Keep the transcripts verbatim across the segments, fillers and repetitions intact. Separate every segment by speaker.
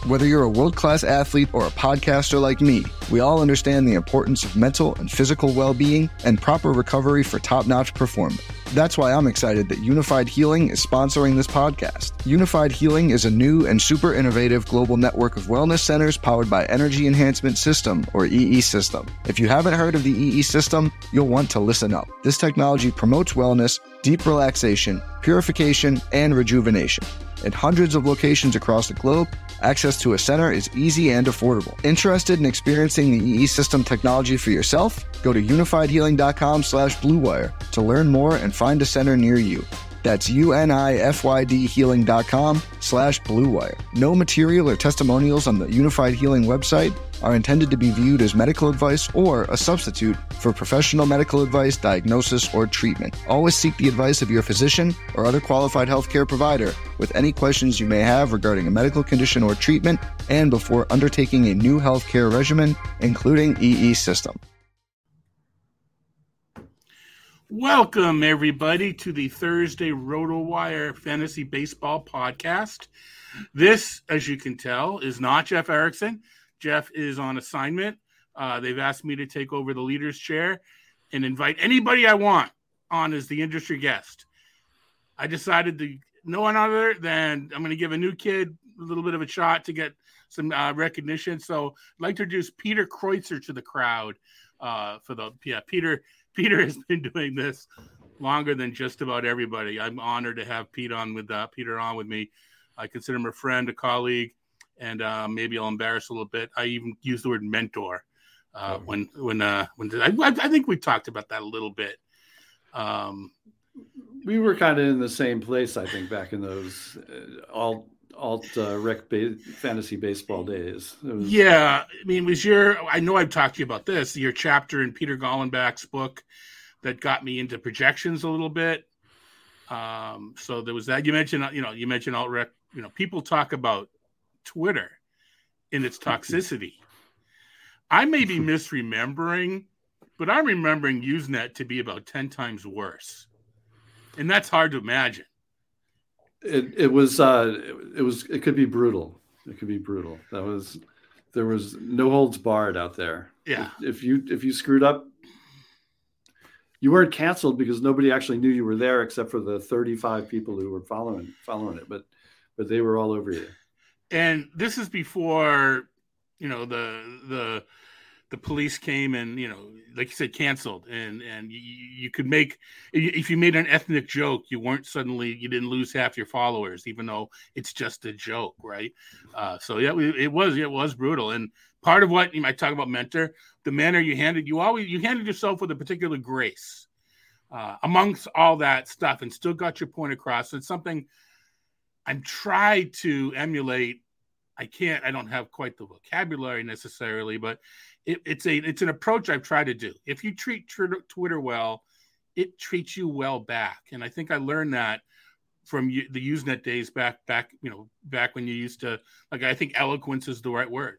Speaker 1: Whether you're a world-class athlete or a podcaster like me, we all understand the importance of mental and physical well-being and proper recovery for top-notch performance. That's why I'm excited that Unified Healing is sponsoring this podcast. Unified Healing is a new and super innovative global network of wellness centers powered by Energy Enhancement System, or E E System. If you haven't heard of the E E System, you'll want to listen up. This technology promotes wellness, deep relaxation, purification, and rejuvenation. In hundreds of locations across the globe, access to a center is easy and affordable. Interested in experiencing the E E System technology for yourself? Go to unifiedhealing.com slash bluewire to learn more and find a center near you. That's U-N-I-F-Y-D healing.com slash bluewire. No material or testimonials on the Unified Healing website are intended to be viewed as medical advice or a substitute for professional medical advice, diagnosis, or treatment. Always seek the advice of your physician or other qualified healthcare provider with any questions you may have regarding a medical condition or treatment and before undertaking a new healthcare regimen, including E E System.
Speaker 2: Welcome, everybody, to the Thursday RotoWire Fantasy Baseball Podcast. This, as you can tell, is not Jeff Erickson. Jeff is on assignment. Uh, they've asked me to take over the leader's chair and invite anybody I want on as the industry guest. I decided to no one other than I'm going to give a new kid a little bit of a shot to get some uh, recognition. So I'd like to introduce Peter Kreutzer to the crowd. Uh, for the yeah, Peter. Peter has been doing this longer than just about everybody. I'm honored to have Pete on with uh, Peter on with me. I consider him a friend, a colleague, and uh, maybe I'll embarrass a little bit. I even use the word mentor uh, oh. when when uh, when I, I think we talked about that a little bit. Um,
Speaker 3: we were kind of in the same place, I think, back in those uh, alt alt uh, rec ba- fantasy baseball days. Was...
Speaker 2: Yeah, I mean, was your I know I've talked to you about this. Your chapter in Peter Gollenbach's book that got me into projections a little bit. Um, so there was that. You mentioned, you know, you mentioned alt rec. You know, people talk about Twitter in its toxicity. I may be misremembering, but I'm remembering Usenet to be about ten times worse, and that's hard to imagine.
Speaker 3: It it was uh, it was it could be brutal. It could be brutal. That was there was no holds barred out there.
Speaker 2: Yeah.
Speaker 3: If, if you if you screwed up, you weren't canceled because nobody actually knew you were there except for the thirty-five people who were following following it. But but they were all over you.
Speaker 2: And this is before, you know, the the the police came and, you know, like you said, canceled. And and you, you could make, if you made an ethnic joke, you weren't suddenly, you didn't lose half your followers, even though it's just a joke, right? Uh, so yeah, it was it was brutal. And part of what you might talk about mentor, the manner you handed, you always you handed yourself with a particular grace uh, amongst all that stuff, and still got your point across. It's something I'm trying to emulate. I can't, I don't have quite the vocabulary necessarily, but it, it's a, it's an approach I've tried to do. If you treat Twitter well, it treats you well back. And I think I learned that from the Usenet days back, back, you know, back when you used to, like, I think eloquence is the right word.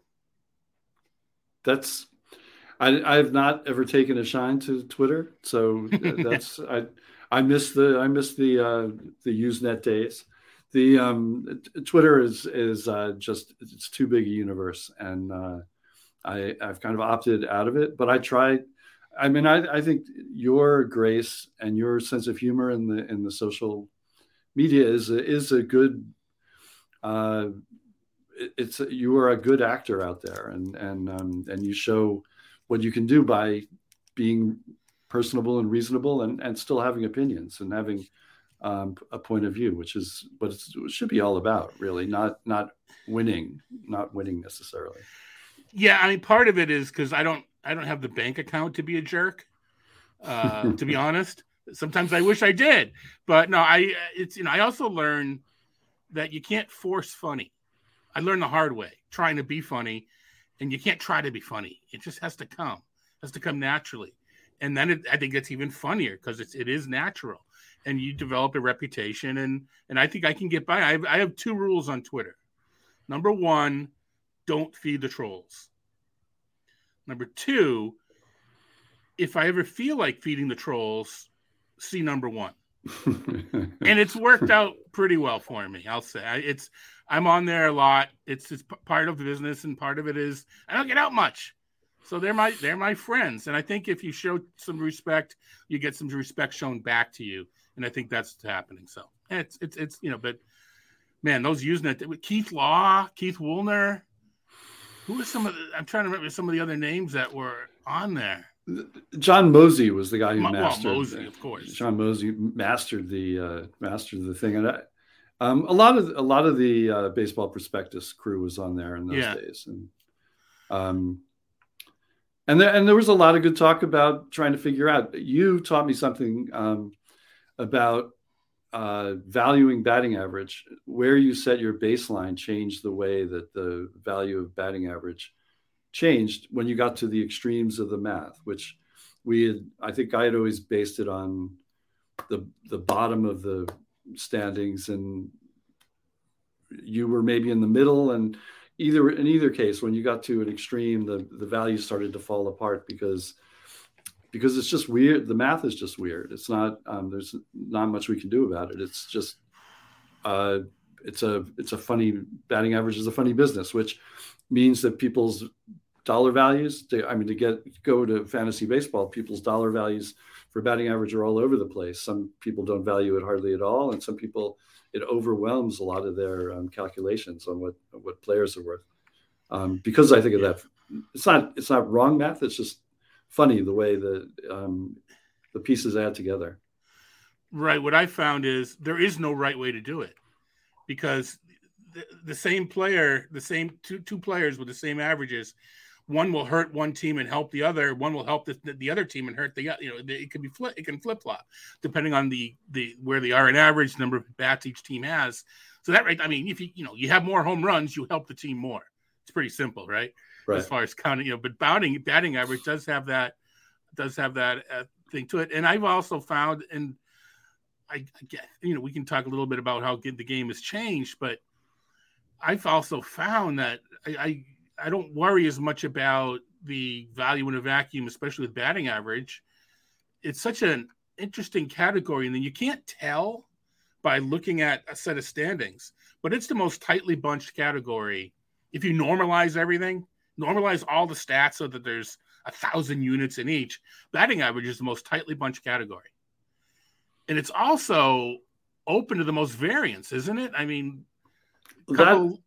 Speaker 3: That's, I, I have not ever taken a shine to Twitter. So that's, I, I miss the, I miss the, uh, the Usenet days. The um, Twitter is is uh, just it's too big a universe, and uh, I I've kind of opted out of it. But I try. I mean, I, I think your grace and your sense of humor in the in the social media is a, is a good. Uh, it's you are a good actor out there, and and um, and you show what you can do by being personable and reasonable, and, and still having opinions and having. Um, a point of view, which is what it's, it should be all about, really, not not winning, not winning necessarily.
Speaker 2: Yeah, I mean, part of it is because I don't I don't have the bank account to be a jerk. Uh, to be honest, sometimes I wish I did, but no, I it's you know I also learned that you can't force funny. I learned the hard way, trying to be funny, and you can't try to be funny. It just has to come, it has to come naturally, and then it, I think it's even funnier because it's it is natural. And you develop a reputation, and and I think I can get by. I have, I have two rules on Twitter. Number one, don't feed the trolls. Number two, if I ever feel like feeding the trolls, see number one. And it's worked out pretty well for me, I'll say. I, it's I'm on there a lot. It's it's part of the business, and part of it is I don't get out much. So they're my they're my friends, and I think if you show some respect, you get some respect shown back to you, and I think that's what's happening. So it's it's it's you know, but man, those Usenet, Keith Law, Keith Woolner, who are some of the, I'm trying to remember some of the other names that were on there.
Speaker 3: John Mosey was the guy who
Speaker 2: well,
Speaker 3: mastered.
Speaker 2: Mosey, of course.
Speaker 3: John Mosey mastered the uh, mastered the thing, and I, um, a lot of a lot of the uh, Baseball Prospectus crew was on there in those
Speaker 2: yeah.
Speaker 3: days, and um, and there and there was a lot of good talk about trying to figure out. You taught me something um, about uh, valuing batting average. Where you set your baseline changed the way that the value of batting average changed when you got to the extremes of the math, which we had, I think I had always based it on the the bottom of the standings, and you were maybe in the middle, and either in either case, when you got to an extreme, the, the value started to fall apart because because it's just weird. The math is just weird. It's not um, there's not much we can do about it. It's just uh, it's a it's a funny batting average is a funny business, which means that people's dollar values, to, I mean, to get go to fantasy baseball, people's dollar values for batting average are all over the place. Some people don't value it hardly at all, and some people, it overwhelms a lot of their um, calculations on what what players are worth. Um, because I think of that, it's not it's not wrong math. It's just funny the way that um, the pieces add together.
Speaker 2: Right. What I found is there is no right way to do it, because the, the same player, the same two two players with the same averages, one will hurt one team and help the other. One will help the, the other team and hurt the, you know, it can be flip, it can flip flop depending on the, the, where they are in average, number of bats each team has. So that, right. I mean, if you, you know, you have more home runs, you help the team more. It's pretty simple, right?
Speaker 3: Right.
Speaker 2: As far as counting, you know, but batting, batting average does have that, does have that uh, thing to it. And I've also found, and I, I get, you know, we can talk a little bit about how good the game has changed, but I've also found that I, I, I don't worry as much about the value in a vacuum, especially with batting average. It's such an interesting category, and then you can't tell by looking at a set of standings, but it's the most tightly bunched category. If you normalize everything, normalize all the stats so that there's a thousand units in each, batting average is the most tightly bunched category. And it's also open to the most variance, isn't it? I mean, couple...
Speaker 3: that,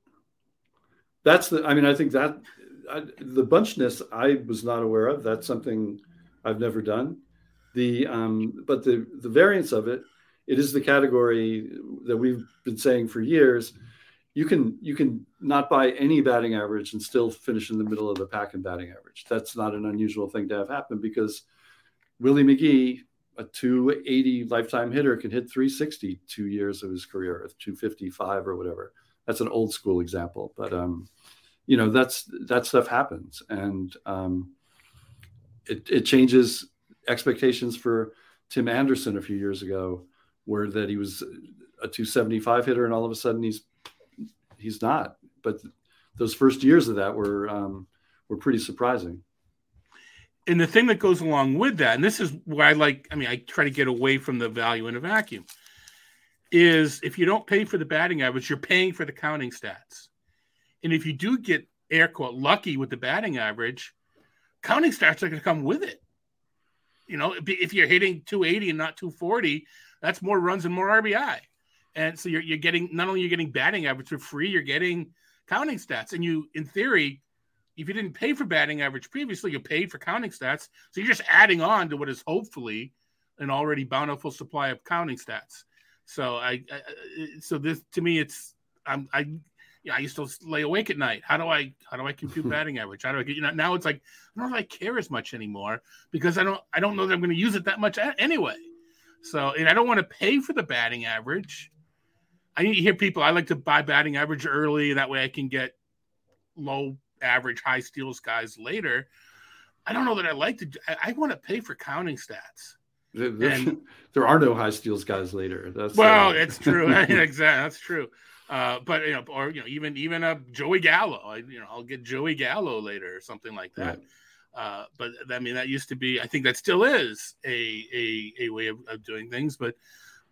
Speaker 3: that's the, I mean, I think that I, the bunchedness I was not aware of. That's something I've never done. The, um, but the, the variance of it, it is the category that we've been saying for years. You can, you can not buy any batting average and still finish in the middle of the pack in batting average. That's not an unusual thing to have happen, because Willie McGee, a two eighty lifetime hitter, can hit three sixty two years of his career, or two fifty-five or whatever. That's an old school example, but um, you know, that's that stuff happens, and um, it, it changes expectations for Tim Anderson a few years ago, where that he was a two seventy-five hitter, and all of a sudden he's he's not. But those first years of that were um, were pretty surprising.
Speaker 2: And the thing that goes along with that, and this is why I like, I mean, I try to get away from the value in a vacuum, is if you don't pay for the batting average, you're paying for the counting stats. And if you do get, air quote, lucky with the batting average, counting stats are going to come with it. You know, if you're hitting two eighty and not two forty, that's more runs and more R B I. And so you're you're getting, not only you're getting batting average for free, you're getting counting stats. And you, in theory, if you didn't pay for batting average previously, you paid for counting stats. So you're just adding on to what is hopefully an already bountiful supply of counting stats. So I, I so this, to me, it's, I'm, I, yeah, I used to lay awake at night. How do I, how do I compute batting average? How do I get, you know, now it's like, I don't know if I care as much anymore, because I don't, I don't know that I'm going to use it that much anyway. So, and I don't want to pay for the batting average. I hear people, I like to buy batting average early. That way I can get low average, high steals guys later. I don't know that I like to, I, I want to pay for counting stats.
Speaker 3: There, there,
Speaker 2: and,
Speaker 3: there are no high steals guys later. That's
Speaker 2: well,
Speaker 3: uh...
Speaker 2: it's true. Exactly. That's true. Uh, but, you know, or, you know, even, even a Joey Gallo, I, you know, I'll get Joey Gallo later or something like that. Right. Uh, but I mean, that used to be, I think that still is a, a, a way of, of doing things, but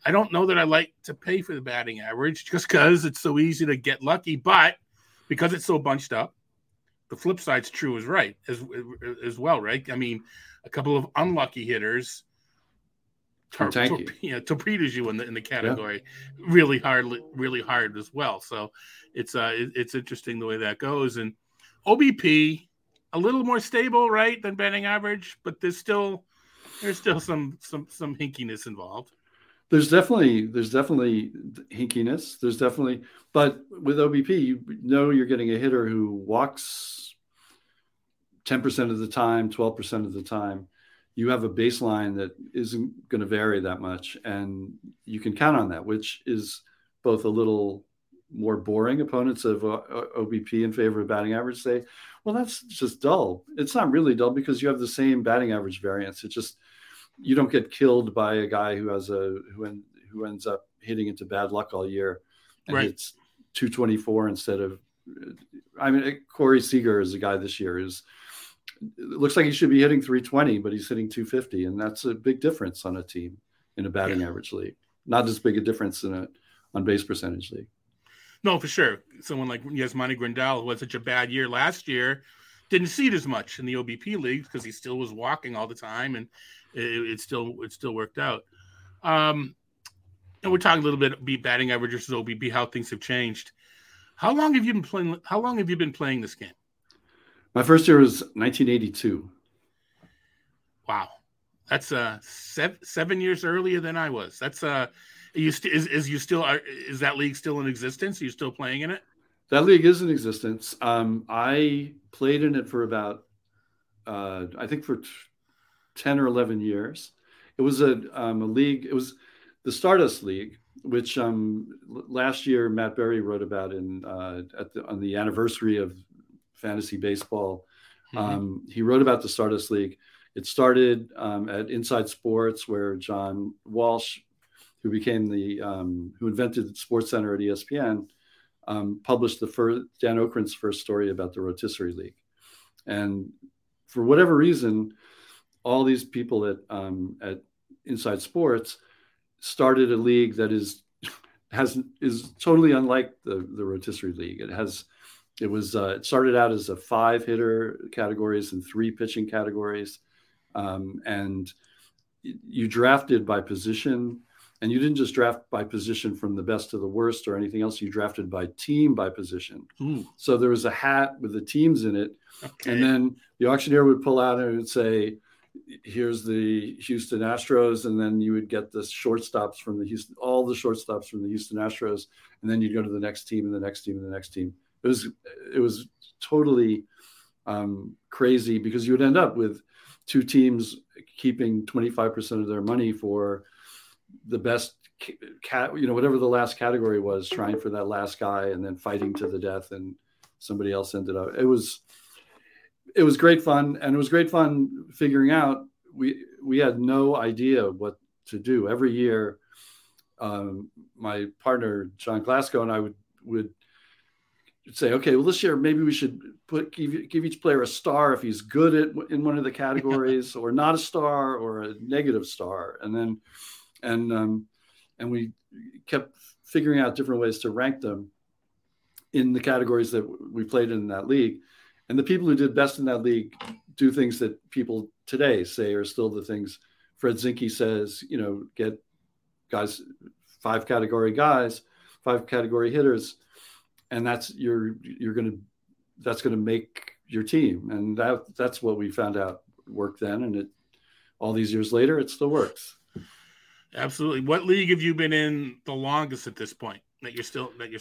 Speaker 2: I don't know that I like to pay for the batting average just because it's so easy to get lucky, but because it's so bunched up, the flip side's true as right as as well, right? I mean, a couple of unlucky hitters tor- tor- you know, torpedoes you in the in the category yeah. really hard, really hard as well. So it's uh it, it's interesting the way that goes. And O B P a little more stable, right, than batting average, but there's still there's still some some some hinkiness involved.
Speaker 3: There's definitely there's definitely hinkiness. There's definitely, but with O B P, you know you're getting a hitter who walks ten percent of the time, twelve percent of the time. You have a baseline that isn't going to vary that much, and you can count on that, which is both a little more boring. Opponents of O B P in favor of batting average say, well, that's just dull. It's not really dull because you have the same batting average variance. It just, you don't get killed by a guy who has a who en, who ends up hitting into bad luck all year and
Speaker 2: right.
Speaker 3: hits two twenty-four instead of. I mean, Corey Seager is a guy this year who's it looks like he should be hitting three twenty, but he's hitting two fifty, and that's a big difference on a team in a batting yeah. average league. Not as big a difference in a on base percentage league.
Speaker 2: No, for sure. Someone like Yasmani Grandal, who had such a bad year last year, didn't see it as much in the O B P league because he still was walking all the time, and it, it still it still worked out. Um, and we're talking a little bit about batting average versus O B P, how things have changed. How long have you been playing? How long have you been playing this game?
Speaker 3: My first year was nineteen eighty-two.
Speaker 2: Wow, that's uh seven, seven years earlier than I was. That's uh, you st- is is you still are, is that league still in existence? Are you still playing in it?
Speaker 3: That league is in existence. Um, I played in it for about, uh, I think for t- ten or eleven years. It was a, um, a league. It was the Stardust League, which um, last year Matt Berry wrote about in uh, at the, on the anniversary of fantasy baseball. Mm-hmm. Um, he wrote about the Stardust League. It started um, at Inside Sports, where John Walsh, who became the um, who invented SportsCenter at E S P N, um, published the first Dan Okren's first story about the Rotisserie League. And for whatever reason, all these people at um, at Inside Sports started a league that is has is totally unlike the the Rotisserie League. It has it was uh, it started out as a five hitter categories and three pitching categories, um, and you drafted by position. And you didn't just draft by position from the best to the worst or anything else. You drafted by team by position.
Speaker 2: Ooh.
Speaker 3: So there was a hat with the teams in it.
Speaker 2: Okay.
Speaker 3: And then the auctioneer would pull out and it would say, here's the Houston Astros. And then you would get the shortstops from the Houston, all the shortstops from the Houston Astros. And then you'd go to the next team and the next team and the next team. It was, it was totally um, crazy because you would end up with two teams keeping twenty-five percent of their money for the best cat, you know, whatever the last category was, trying for that last guy and then fighting to the death, and somebody else ended up. It was, it was great fun, and it was great fun figuring out. We we had no idea what to do. Every year, um, my partner John Glasgow and I would would say, okay, well, this year maybe we should put give, give each player a star if he's good at in one of the categories, or not a star, or a negative star, and then. And um, and we kept figuring out different ways to rank them in the categories that we played in that league. And the people who did best in that league do things that people today say are still the things Fred Zinke says, you know, get guys, five category guys, five category hitters. And that's you're you're going to that's going to make your team. And that that's what we found out worked then. And it all these years later, it still works.
Speaker 2: Absolutely. What league have you been in the longest at this point that you're still that you're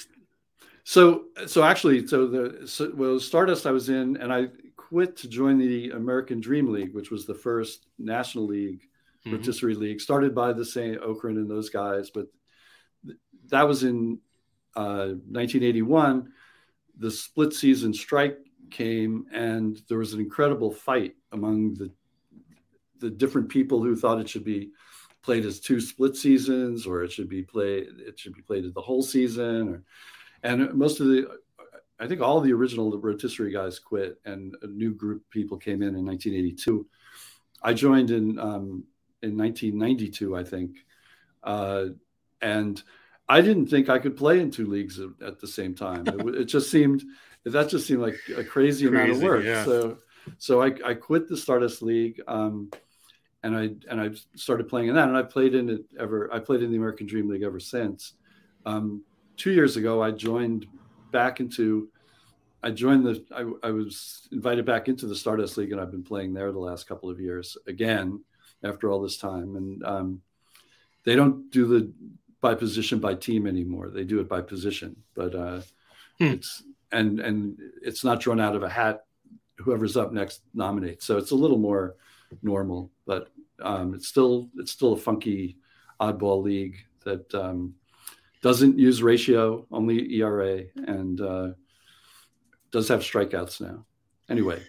Speaker 3: so so actually so the so, well Stardust I was in, and I quit to join the American Dream League, which was the first national league, mm-hmm. rotisserie league, started by the same Okren and those guys, but th- that was in uh, nineteen eighty-one. The split season strike came, and there was an incredible fight among the the different people who thought it should be played as two split seasons, or it should be played, it should be played as the whole season. Or, and most of the, I think all the original rotisserie guys quit, and a new group of people came in in nineteen eighty-two. I joined in um, in nineteen ninety-two, I think. Uh, and I didn't think I could play in two leagues at, at the same time. It, it just seemed that just seemed like a crazy, crazy amount of work. Yeah. So, so I, I quit the Stardust League, um, and I and I started playing in that. And I played in it ever. I played in the American Dream League ever since. Um, two years ago, I joined back into. I joined the. I, I was invited back into the Stardust League, and I've been playing there the last couple of years again after all this time. And um, they don't do the by position by team anymore. They do it by position, but uh, hmm. it's and and it's not drawn out of a hat. Whoever's up next nominates, so it's a little more normal, but um, it's still it's still a funky, oddball league that um, doesn't use ratio, only E R A, and uh, does have strikeouts now. Anyway.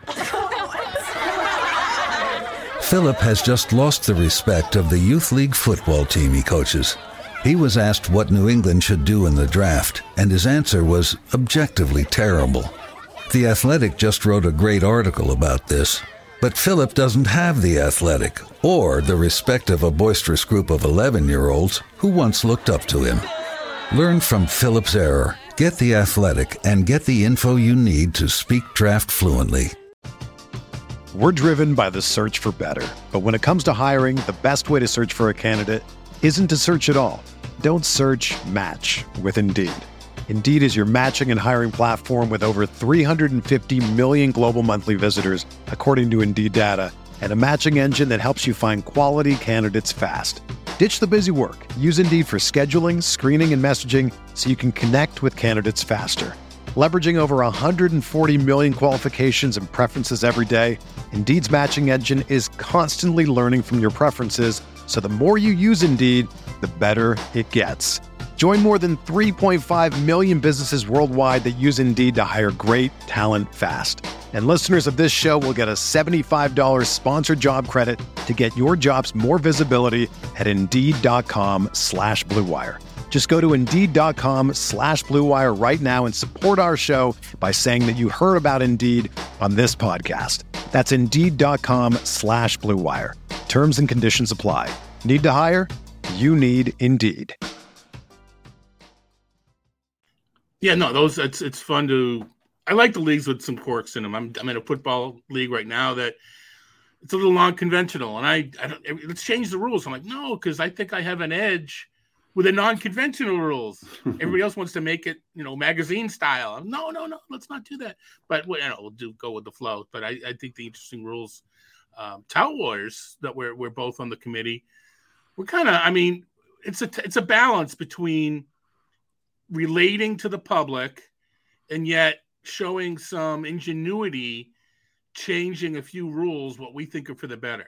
Speaker 4: Philip has just lost the respect of the youth league football team he coaches. He was asked what New England should do in the draft, and his answer was objectively terrible. The Athletic just wrote a great article about this, but Philip doesn't have the Athletic or the respect of a boisterous group of eleven-year-olds who once looked up to him. Learn from Philip's error, get the Athletic, and get the info you need to speak draft fluently.
Speaker 5: We're driven by the search for better. But when it comes to hiring, the best way to search for a candidate isn't to search at all. Don't search, match with Indeed. Indeed is your matching and hiring platform with over three hundred fifty million global monthly visitors, according to Indeed data, and a matching engine that helps you find quality candidates fast. Ditch the busy work. Use Indeed for scheduling, screening, and messaging so you can connect with candidates faster. Leveraging over one hundred forty million qualifications and preferences every day, Indeed's matching engine is constantly learning from your preferences, so the more you use Indeed, the better it gets. Join more than three point five million businesses worldwide that use Indeed to hire great talent fast. And listeners of this show will get a seventy-five dollars sponsored job credit to get your jobs more visibility at Indeed.com slash Blue Wire. Just go to Indeed.com slash Blue Wire right now and support our show by saying that you heard about Indeed on this podcast. That's Indeed.com slash Blue Wire. Terms and conditions apply. Need to hire? You need Indeed.
Speaker 2: Yeah, no, those it's it's fun to. I like the leagues with some quirks in them. I'm I'm in a football league right now that it's a little non-conventional, and I, I don't, let's change the rules. I'm like, no, because I think I have an edge with the non-conventional rules. Everybody else wants to make it, you know, magazine style. I'm, no, no, no, let's not do that. But you know, we'll do go with the flow. But I, I think the interesting rules, um, Tout Wars, that we're we're both on the committee. We're kind of, I mean, it's a it's a balance between relating to the public and yet showing some ingenuity, changing a few rules, what we think are for the better.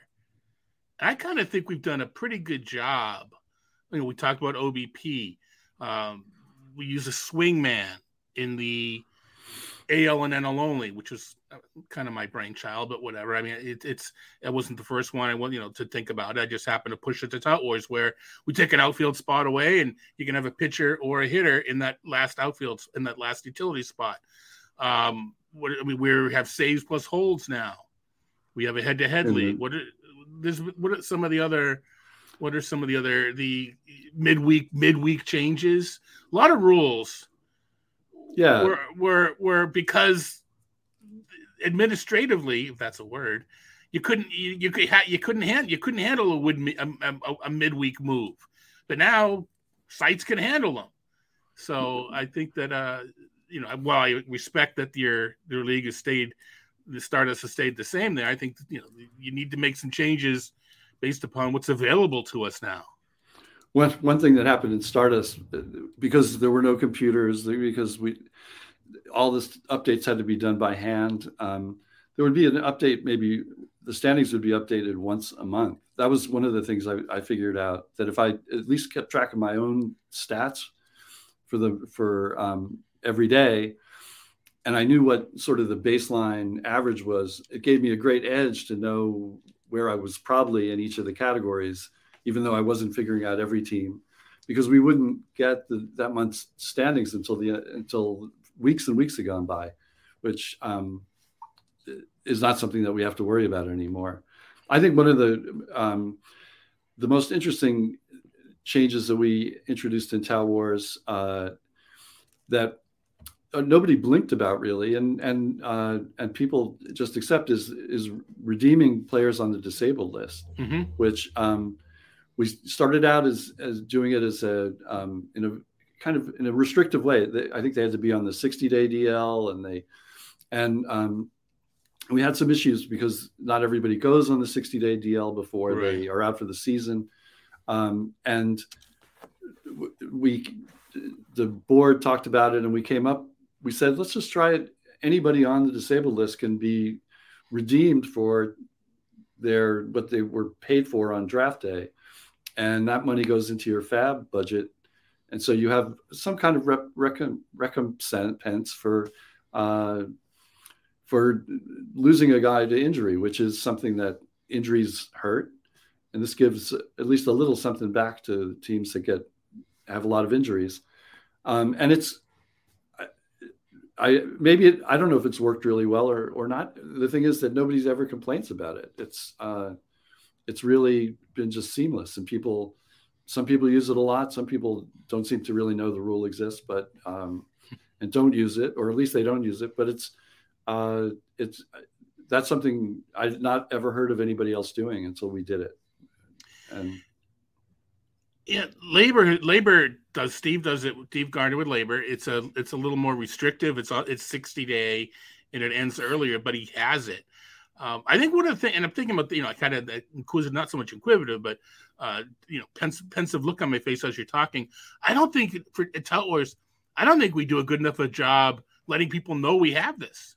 Speaker 2: I kind of think we've done a pretty good job. You know, we talked about O B P. Um, we use a swing man in the A L and N L only, which was kind of my brainchild, but whatever. I mean, it, it's it wasn't the first one I want, you know, to think about. I just happened to push it to Tout Wars, where we take an outfield spot away, and you can have a pitcher or a hitter in that last outfield, in that last utility spot. Um, what I mean, we have saves plus holds now. We have a head-to-head mm-hmm. league. What are, there's what are some of the other? What are some of the other the midweek midweek changes? A lot of rules.
Speaker 3: Yeah,
Speaker 2: were were were because administratively, if that's a word, you couldn't you, you could ha- you couldn't handle you couldn't handle a, wood, a, a, a midweek move, but now sites can handle them. So I think that uh, you know, while I respect that your your league has stayed, the Stardust has stayed the same there. I think you know you need to make some changes based upon what's available to us now.
Speaker 3: One one thing that happened in Stardust, because there were no computers, because we all this updates had to be done by hand. Um, there would be an update, maybe the standings would be updated once a month. That was one of the things I, I figured out, that if I at least kept track of my own stats for the for um, every day, and I knew what sort of the baseline average was, it gave me a great edge to know where I was probably in each of the categories, even though I wasn't figuring out every team, because we wouldn't get the, that month's standings until the until weeks and weeks had gone by, which um, is not something that we have to worry about anymore. I think one of the um, the most interesting changes that we introduced in Tout Wars uh, that uh, nobody blinked about really, and and uh, and people just accept is is redeeming players on the disabled list,
Speaker 2: mm-hmm.
Speaker 3: which um, we started out as as doing it as a um, in a kind of in a restrictive way. They, I think they had to be on the sixty day D L, and they and um, we had some issues because not everybody goes on the sixty day D L before right. they are out for the season. Um, and we, the board talked about it and we came up, we said, let's just try it. Anybody on the disabled list can be redeemed for their, what they were paid for on draft day. And that money goes into your fab budget. And so you have some kind of rep, recom, recompense for, uh, for losing a guy to injury, which is something that injuries hurt. And this gives at least a little something back to teams that get have a lot of injuries. Um, and it's, I, I maybe it, I don't know if it's worked really well or or not. The thing is that nobody's ever complains about it. It's uh, it's really been just seamless, and people, some people use it a lot. Some people don't seem to really know the rule exists, but um, and don't use it, or at least they don't use it. But it's uh, it's that's something I'd not ever heard of anybody else doing until we did it. And
Speaker 2: yeah, labor labor does Steve does it. Steve Gardner with labor. It's a it's a little more restrictive. It's it's sixty day, and it ends earlier, but he has it. Um, I think one of the things, and I'm thinking about, you know, I kind of inquisitive, not so much inquisitive, but uh, you know, pensive, pensive look on my face as you're talking. I don't think for Tout Wars, I don't think we do a good enough a job letting people know we have this.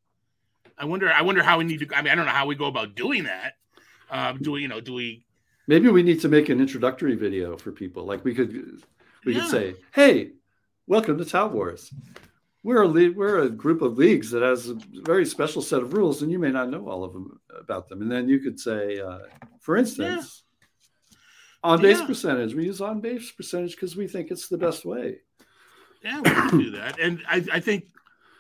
Speaker 2: I wonder. I wonder how we need to. I mean, I don't know how we go about doing that. Um, do we, you know, do we?
Speaker 3: Maybe we need to make an introductory video for people. Like we could, we
Speaker 2: yeah.
Speaker 3: could say, "Hey, welcome to Tout Wars. We're a le- we're a group of leagues that has a very special set of rules, and you may not know all of them about them." And then you could say, uh, for instance, yeah. on base yeah. percentage. We use on base percentage because we think it's the best way.
Speaker 2: Yeah, we can do that. And I, I think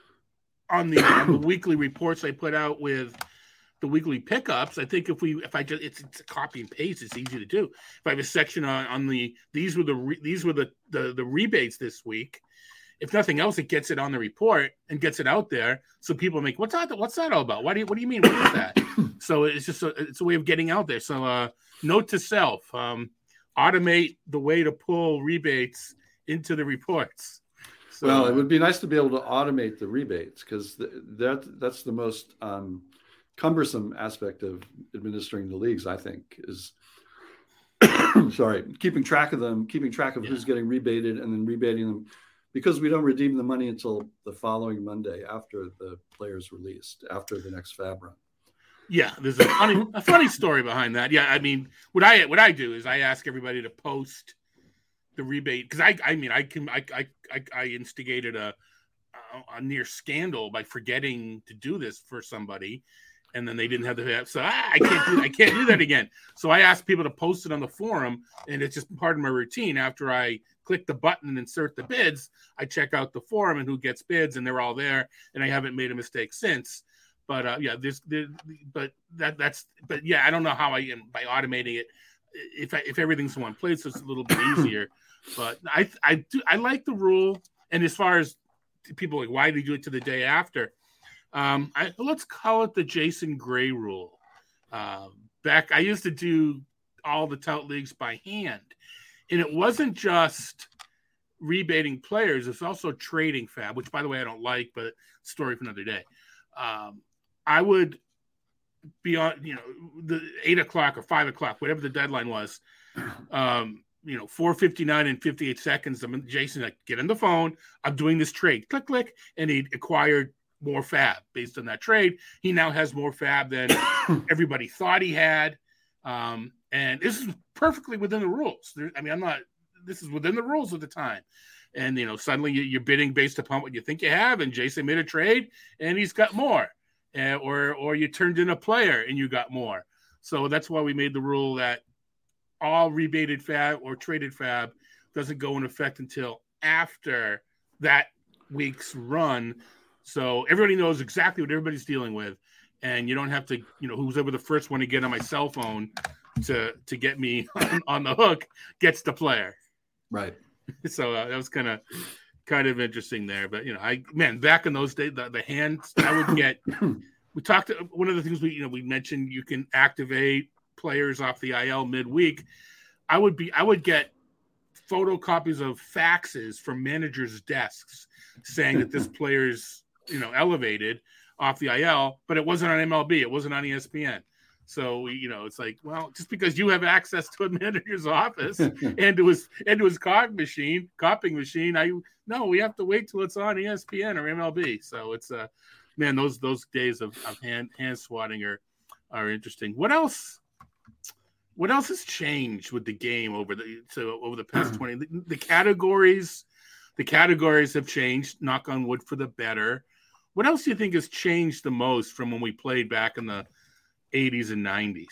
Speaker 2: on the, on the weekly reports I put out with the weekly pickups, I think if we, if I just, it's, it's a copy and paste, it's easy to do. If I have a section on, on the, these were the, re, these were the, the, the rebates this week. If nothing else, it gets it on the report and gets it out there. So people make, what's that? What's that all about? What do you, what do you mean? What is that? So it's just, a, it's a way of getting out there. So uh, note to self, um, automate the way to pull rebates into the reports. So,
Speaker 3: well, it would be nice to be able to automate the rebates because th- that that's the most, um, cumbersome aspect of administering the leagues, I think, is sorry, keeping track of them, keeping track of yeah. who's getting rebated and then rebating them, because we don't redeem the money until the following Monday after the player's released, after the next Fab run.
Speaker 2: Yeah, there's a funny a funny story behind that. Yeah, I mean, what I what I do is I ask everybody to post the rebate because I I mean I can I I I, I instigated a, a a near scandal by forgetting to do this for somebody. And then they didn't have the so ah, I can't do I can't do that again. So I asked people to post it on the forum, and it's just part of my routine. After I click the button and insert the bids, I check out the forum and who gets bids, and they're all there. And I haven't made a mistake since. But uh, yeah, there's, there, but that that's but yeah, I don't know how I by automating it. If I, if everything's in one place, it's a little bit easier. But I I do I like the rule. And as far as people like, why do you do it to the day after? Um, I, let's call it the Jason Gray rule. Uh, back, I used to do all the tout leagues by hand, and it wasn't just rebating players; it's also trading fab, which, by the way, I don't like, but story for another day. Um, I would be on, you know, the eight o'clock or five o'clock, whatever the deadline was. Um, you know, four fifty-nine and fifty-eight seconds. I'm Jason, like, get on the phone. I'm doing this trade. Click, click, and he acquired more fab based on that trade. He now has more fab than everybody thought he had. Um, and this is perfectly within the rules. There, I mean, I'm not, this is within the rules at the time. And, you know, suddenly you, you're bidding based upon what you think you have. And Jason made a trade and he's got more. Uh, or, or you turned in a player and you got more. So that's why we made the rule that all rebated fab or traded fab doesn't go in effect until after that week's run. So everybody knows exactly what everybody's dealing with, and you don't have to, you know, who's ever the first one to get on my cell phone to to get me on, on the hook gets the player.
Speaker 3: Right.
Speaker 2: So uh, that was kind of kind of interesting there. But you know, I man, back in those days, the, the hands I would get. We talked. One of the things we you know we mentioned you can activate players off the I L midweek. I would be I would get photocopies of faxes from managers' desks saying that this player's you know elevated off the I L, but it wasn't on M L B, it wasn't on E S P N. So you know it's like, well, just because you have access to a manager's office and to his and to his copy machine, copying machine, I no, we have to wait till it's on E S P N or M L B. So it's a uh, man, those those days of, of hand hand swatting are are interesting. What else? What else has changed with the game over the so over the past twenty? The, the categories, the categories have changed. Knock on wood, for the better. What else do you think has changed the most from when we played back in the eighties and nineties?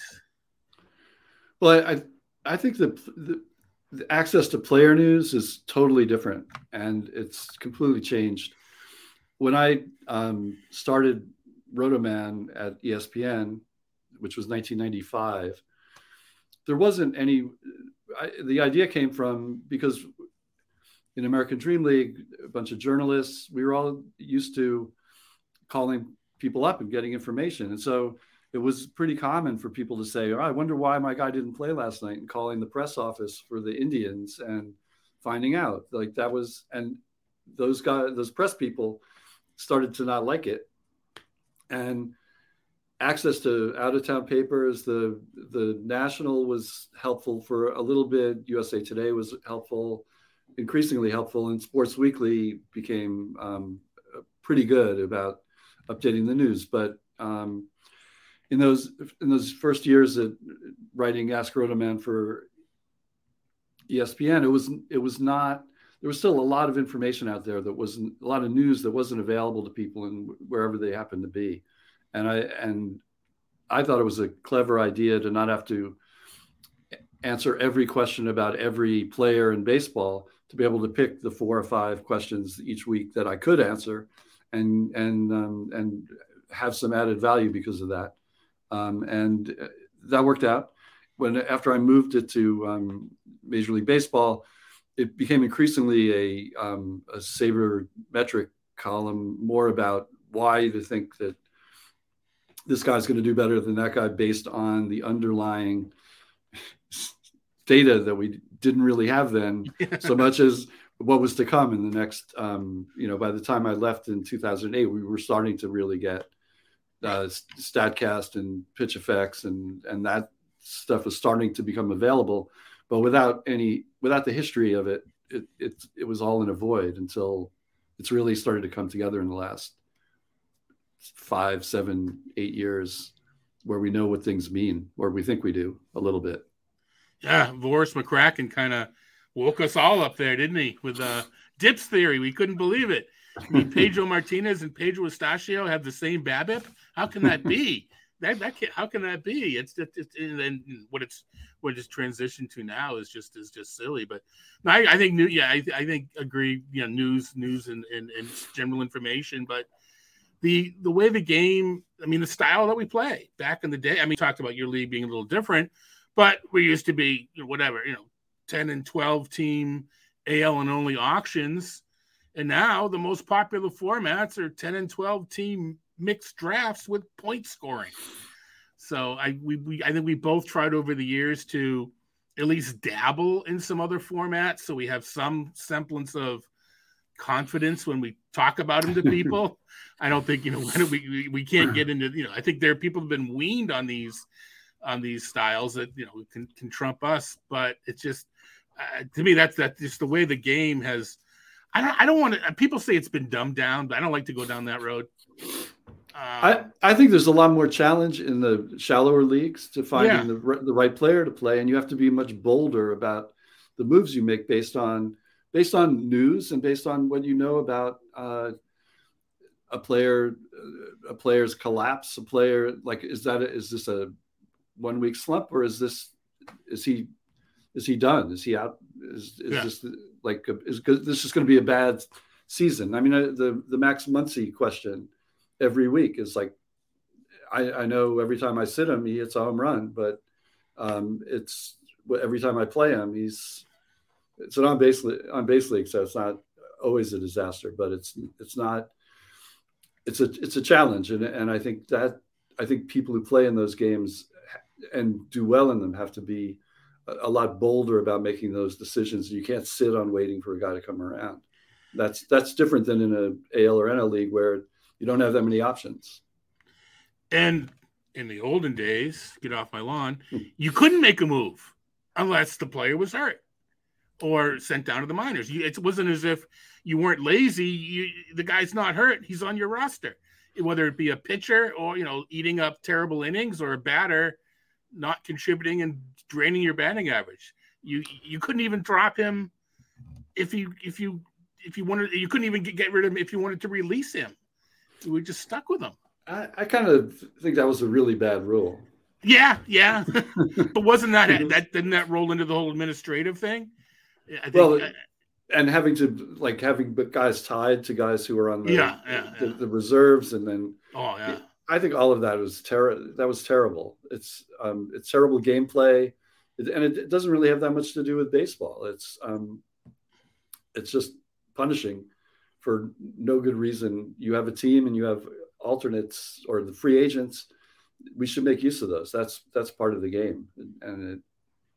Speaker 3: Well, I I think the, the the access to player news is totally different, and it's completely changed. When I um, started Rotoman at E S P N, which was nineteen ninety-five. There wasn't any, I, the idea came from, because in American Dream League, a bunch of journalists, we were all used to calling people up and getting information. And so it was pretty common for people to say, oh, I wonder why my guy didn't play last night, and calling the press office for the Indians and finding out. Like that was, and those guys, those press people started to not like it. And access to out-of-town papers, the the National was helpful for a little bit. U S A Today was helpful, increasingly helpful, and Sports Weekly became um, pretty good about updating the news. But um, in those in those first years at writing Ask Rotoman for E S P N, it was it was not. There was still a lot of information out there that wasn't a lot of news that wasn't available to people in wherever they happened to be. And I and I thought it was a clever idea to not have to answer every question about every player in baseball, to be able to pick the four or five questions each week that I could answer, and and um, and have some added value because of that. Um, and that worked out. When after I moved it to um, Major League Baseball, it became increasingly a um, a sabermetric column, more about why to think that this guy's going to do better than that guy based on the underlying data that we didn't really have then, so much as what was to come in the next, um, you know, by the time I left in two thousand eight, we were starting to really get uh, StatCast and Pitch Effects, and, and that stuff was starting to become available, but without any, without the history of it, it, it, it was all in a void until it's really started to come together in the last five, seven, eight years, where we know what things mean, or we think we do a little bit.
Speaker 2: Yeah, Boris McCracken kind of woke us all up there, didn't he? With uh, Dips theory, we couldn't believe it. I mean, Pedro Martinez and Pedro Estachio have the same BABIP. How can that be? that that can, how can that be? It's just, it's, and then what it's what it's transitioned to now is just is just silly. But I, I think new, yeah, I, I think agree. You know, news, news, and, and and general information, but. The the way the game, I mean, the style that we play back in the day. I mean, you talked about your league being a little different, but we used to be, you know, whatever, you know, ten and twelve team A L and only auctions. And now the most popular formats are ten and twelve team mixed drafts with point scoring. So I we, we I think we both tried over the years to at least dabble in some other formats, so we have some semblance of confidence when we talk about them to people. I don't think, you know, we, we we can't get into, you know, I think there are people who've been weaned on these on these styles that, you know, can, can trump us, but it's just uh, to me that's that's just the way the game has. I don't I don't want to. People say it's been dumbed down, but I don't like to go down that road. Um,
Speaker 3: I, I think there's a lot more challenge in the shallower leagues to finding
Speaker 2: Yeah.
Speaker 3: the the right player to play, and you have to be much bolder about the moves you make based on based on news and based on what you know about uh, a player, a player's collapse. A player, like, is that a, is this a one week slump, or is this is he is he done? Is he out? Is is
Speaker 2: Yeah.
Speaker 3: this like a, is this is going to be a bad season? I mean, uh, the the Max Muncy question every week is like, I, I know every time I sit him, he hits a home run, but Um, it's every time I play him, he's it's an on base on base league, so it's not always a disaster, but it's it's not it's a it's a challenge, and and I think that I think people who play in those games and do well in them have to be a, a lot bolder about making those decisions. You can't sit on waiting for a guy to come around. That's that's different than in a A L or N L league where you don't have that many options.
Speaker 2: And in the olden days, get off my lawn, you couldn't make a move unless the player was hurt or sent down to the minors. You, it wasn't as if you weren't lazy. You, the guy's not hurt. He's on your roster, whether it be a pitcher or, you know, eating up terrible innings or a batter not contributing and draining your batting average. You you couldn't even drop him if you if you if you wanted. You couldn't even get, get rid of him if you wanted to release him. You were just stuck with him.
Speaker 3: I, I kind of think that was a really bad rule.
Speaker 2: Yeah, yeah. But wasn't that that didn't that roll into the whole administrative thing? I think,
Speaker 3: well,
Speaker 2: uh,
Speaker 3: and having to like having guys tied to guys who are on the,
Speaker 2: yeah, yeah,
Speaker 3: the,
Speaker 2: yeah.
Speaker 3: the reserves, and then
Speaker 2: oh yeah,
Speaker 3: I think all of that was ter- That was terrible. It's um, it's terrible gameplay, it, and it, it doesn't really have that much to do with baseball. It's um, it's just punishing for no good reason. You have a team and you have alternates or the free agents. We should make use of those. That's that's part of the game, and it,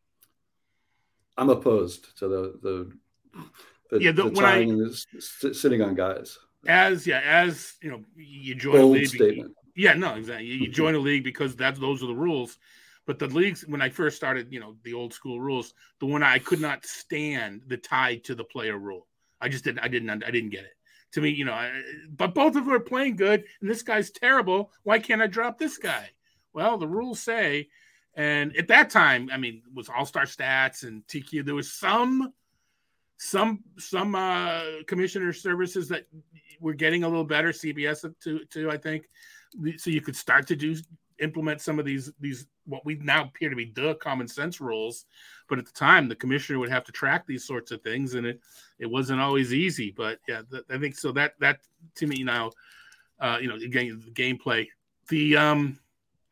Speaker 3: I'm opposed to the the, the
Speaker 2: yeah. The,
Speaker 3: the
Speaker 2: when I
Speaker 3: and the, sitting on guys.
Speaker 2: As yeah, as you know, you join
Speaker 3: Bold
Speaker 2: a league.
Speaker 3: statement.
Speaker 2: Yeah, no, exactly. You, you join a league because that's those are the rules. But the leagues, when I first started, you know, the old school rules, the one I could not stand the tie to the player rule. I just didn't. I didn't. I didn't get it. To me, you know, I, but both of them are playing good, and this guy's terrible. Why can't I drop this guy? Well, the rules say, and at that time, I mean, it was All-Star Stats and T Q. There was some, some, some uh, commissioner services that were getting a little better. C B S too, too, I think. So you could start to do implement some of these these what we now appear to be the common sense rules. But at the time, the commissioner would have to track these sorts of things, and it it wasn't always easy. But yeah, th- I think so. That that to me now, uh, you know, again, the gameplay. The um,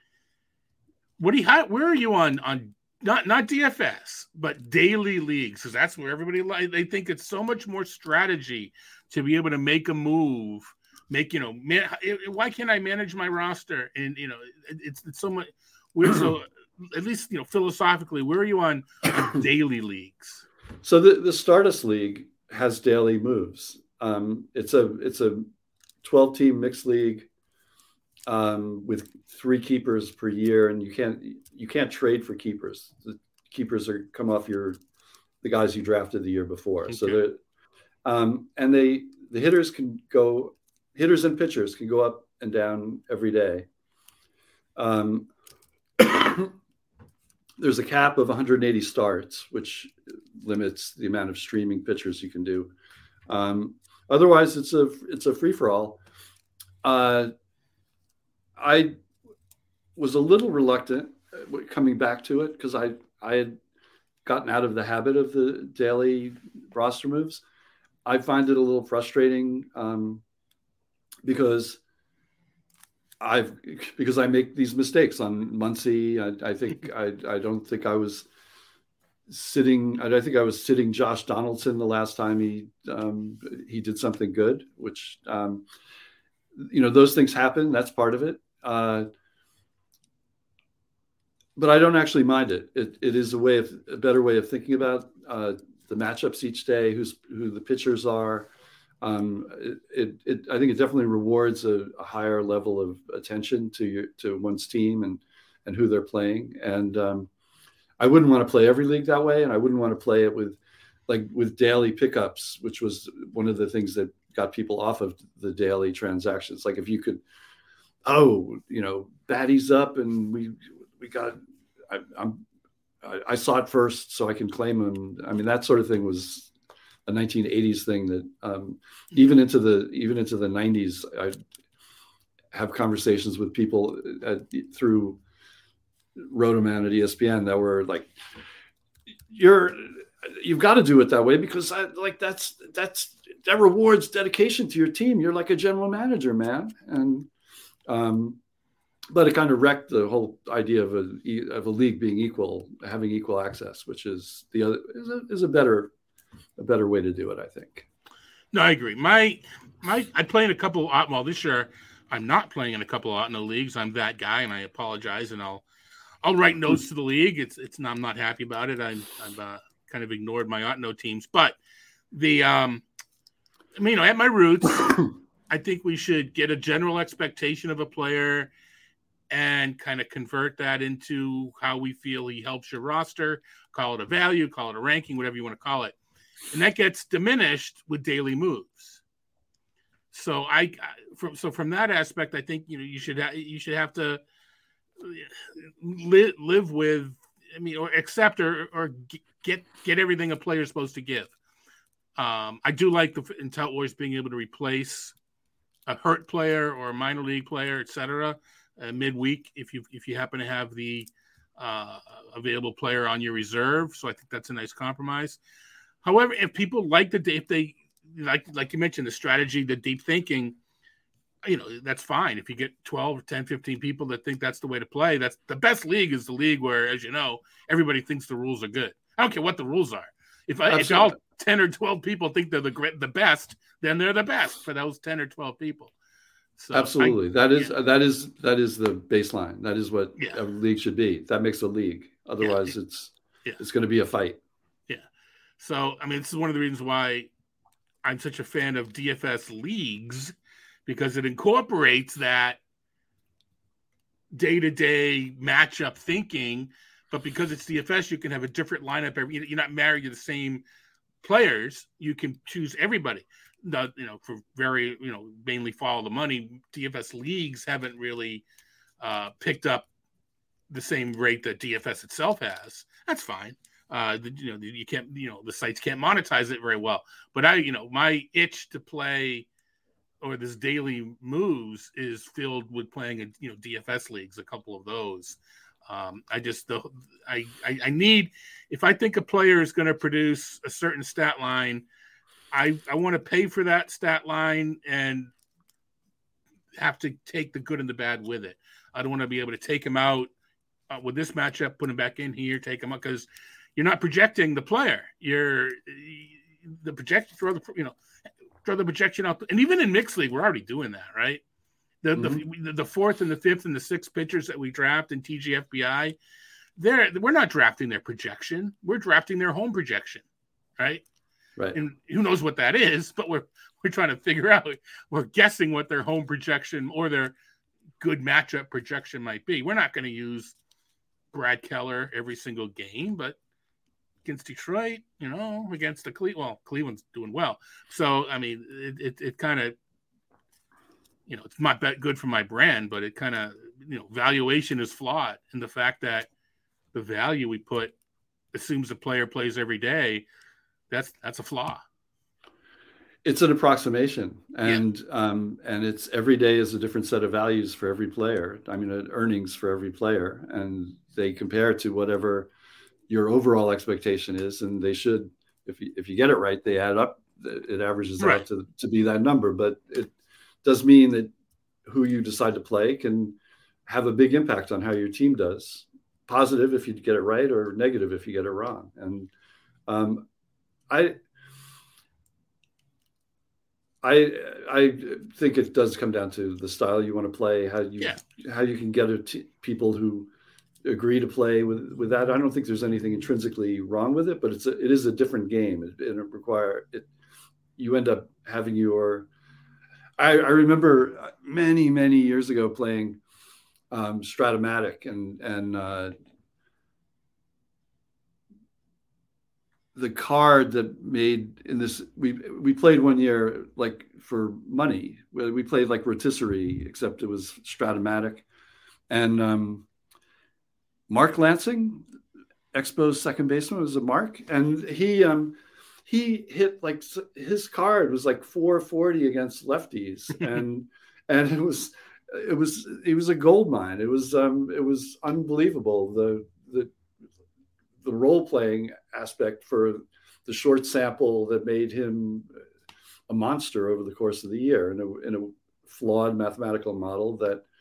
Speaker 2: what do you? How, where are you on on not not D F S but daily leagues? Because that's where everybody like they think it's so much more strategy to be able to make a move. Make you know, man, why can't I manage my roster? And you know, it, it's it's so much. We're so. At least, you know, philosophically, where are you on, on daily leagues?
Speaker 3: So the, the Stardust League has daily moves. Um, it's a it's a twelve team mixed league um, with three keepers per year, and you can't you can't trade for keepers. The keepers are come off your the guys you drafted the year before. Okay. So they're um, and they the hitters can go hitters and pitchers can go up and down every day. Um, There's a cap of one hundred eighty starts, which limits the amount of streaming pitchers you can do. Um, otherwise, it's a it's a free for all. Uh, I was a little reluctant coming back to it because I I had gotten out of the habit of the daily roster moves. I find it a little frustrating um, because. I've because I make these mistakes on Muncy. I, I think I, I don't think I was sitting. I don't think I was sitting Josh Donaldson the last time he um, he did something good. Which um, you know those things happen. That's part of it. Uh, but I don't actually mind it. It it is a way of a better way of thinking about uh, the matchups each day. Who's who the pitchers are. Um, it, it, it, I think it definitely rewards a, a higher level of attention to your, to one's team and, and who they're playing. And um, I wouldn't want to play every league that way. And I wouldn't want to play it with like with daily pickups, which was one of the things that got people off of the daily transactions. Like if you could, oh, you know, Batty's up and we, we got, I, I'm, I, I saw it first so I can claim him. I mean, that sort of thing was a nineteen eighties thing that um, even into the even into the nineties, I have conversations with people at, through Rotoman at E S P N that were like, "You're you've got to do it that way because I, like that's that's that rewards dedication to your team. You're like a general manager, man." And um, but it kind of wrecked the whole idea of a of a league being equal, having equal access, which is the other is a, is a better a better way to do it, I think.
Speaker 2: No, I agree. My my I play in a couple of, well this year I'm not playing in a couple of Otno leagues. I'm that guy, and I apologize, and I'll I'll write notes to the league. It's it's I'm not happy about it. I'm I've uh, kind of ignored my Otno teams, but the um, I mean, you know, at my roots, I think we should get a general expectation of a player and kind of convert that into how we feel he helps your roster. Call it a value, call it a ranking, whatever you want to call it, and that gets diminished with daily moves. So I, from so from that aspect, I think you know you should ha- you should have to live live with, I mean, or accept or or get get everything a player is supposed to give. Um, I do like the Intel Warriors being able to replace a hurt player or a minor league player, et cetera, uh, midweek if you if you happen to have the uh, available player on your reserve. So I think that's a nice compromise. However, if people like the if they like like you mentioned the strategy, the deep thinking, you know, that's fine. If you get twelve, ten, fifteen people that think that's the way to play, that's the best league is the league where, as you know, everybody thinks the rules are good. I don't care what the rules are. If, I, if all ten or twelve people think they're the great, the best, then they're the best for those ten or twelve people. So
Speaker 3: Absolutely.
Speaker 2: I,
Speaker 3: that is,
Speaker 2: yeah.
Speaker 3: that is, that is the baseline. That is what
Speaker 2: yeah.
Speaker 3: a league should be. That makes a league. Otherwise
Speaker 2: yeah.
Speaker 3: it's,
Speaker 2: yeah.
Speaker 3: it's going to be a fight.
Speaker 2: Yeah. So, I mean, this is one of the reasons why I'm such a fan of D F S leagues, because it incorporates that day-to-day matchup thinking, but because it's D F S, you can have a different lineup. Every, you're not married to the same players. You can choose everybody. The, you know, for very, you know, mainly follow the money, D F S leagues haven't really uh, picked up the same rate that D F S itself has. That's fine. Uh, the, you know, the, you can't, you know, the sites can't monetize it very well. But I, you know, my itch to play or this daily moves is filled with playing in, you know, D F S leagues, a couple of those. Um, I just, the, I, I, I need, if I think a player is going to produce a certain stat line, I, I want to pay for that stat line and have to take the good and the bad with it. I don't want to be able to take him out uh, with this matchup, put him back in here, take him out, because you're not projecting the player. You're the projection, throw the, you know, throw the projection out. And even in mixed league, we're already doing that, right? The, mm-hmm. the the fourth and the fifth and the sixth pitchers that we draft in T G F B I, they're we're not drafting their projection. We're drafting their home projection, right?
Speaker 3: Right.
Speaker 2: And who knows what that is, but we're we're trying to figure out. We're guessing what their home projection or their good matchup projection might be. We're not going to use Brad Keller every single game, but against Detroit, you know, against the Cle- well, Cleveland's doing well. So I mean, it it, it kind of, you know, it's not that good for my brand, but it kind of, you know, valuation is flawed in the fact that the value we put assumes the player plays every day. That's that's a flaw.
Speaker 3: It's an approximation, and yeah. um, and it's every day is a different set of values for every player. I mean, earnings for every player, and they compare to whatever your overall expectation is, and they should, if you, if you get it right, they add up. It averages right. out to to be that number, but it does mean that who you decide to play can have a big impact on how your team does. Positive if you get it right, or negative if you get it wrong, and um, I, I, I think it does come down to the style you want to play, how you,
Speaker 2: yeah.
Speaker 3: how you can get a t- people who agree to play with, with that. I don't think there's anything intrinsically wrong with it, but it's a, it is a different game. It, it require it. You end up having your. I, I remember many many years ago playing um, Stratomatic and and. Uh, the card that made in this, we we played one year like for money. We played like rotisserie, except it was Stratomatic. And um, Mark Lansing, Expos second baseman, was a Mark, and he um, he hit like his card was like four forty against lefties, and and it was it was he was a gold mine. It was um, it was unbelievable, the the. the role-playing aspect for the short sample that made him a monster over the course of the year in a, in a flawed mathematical model that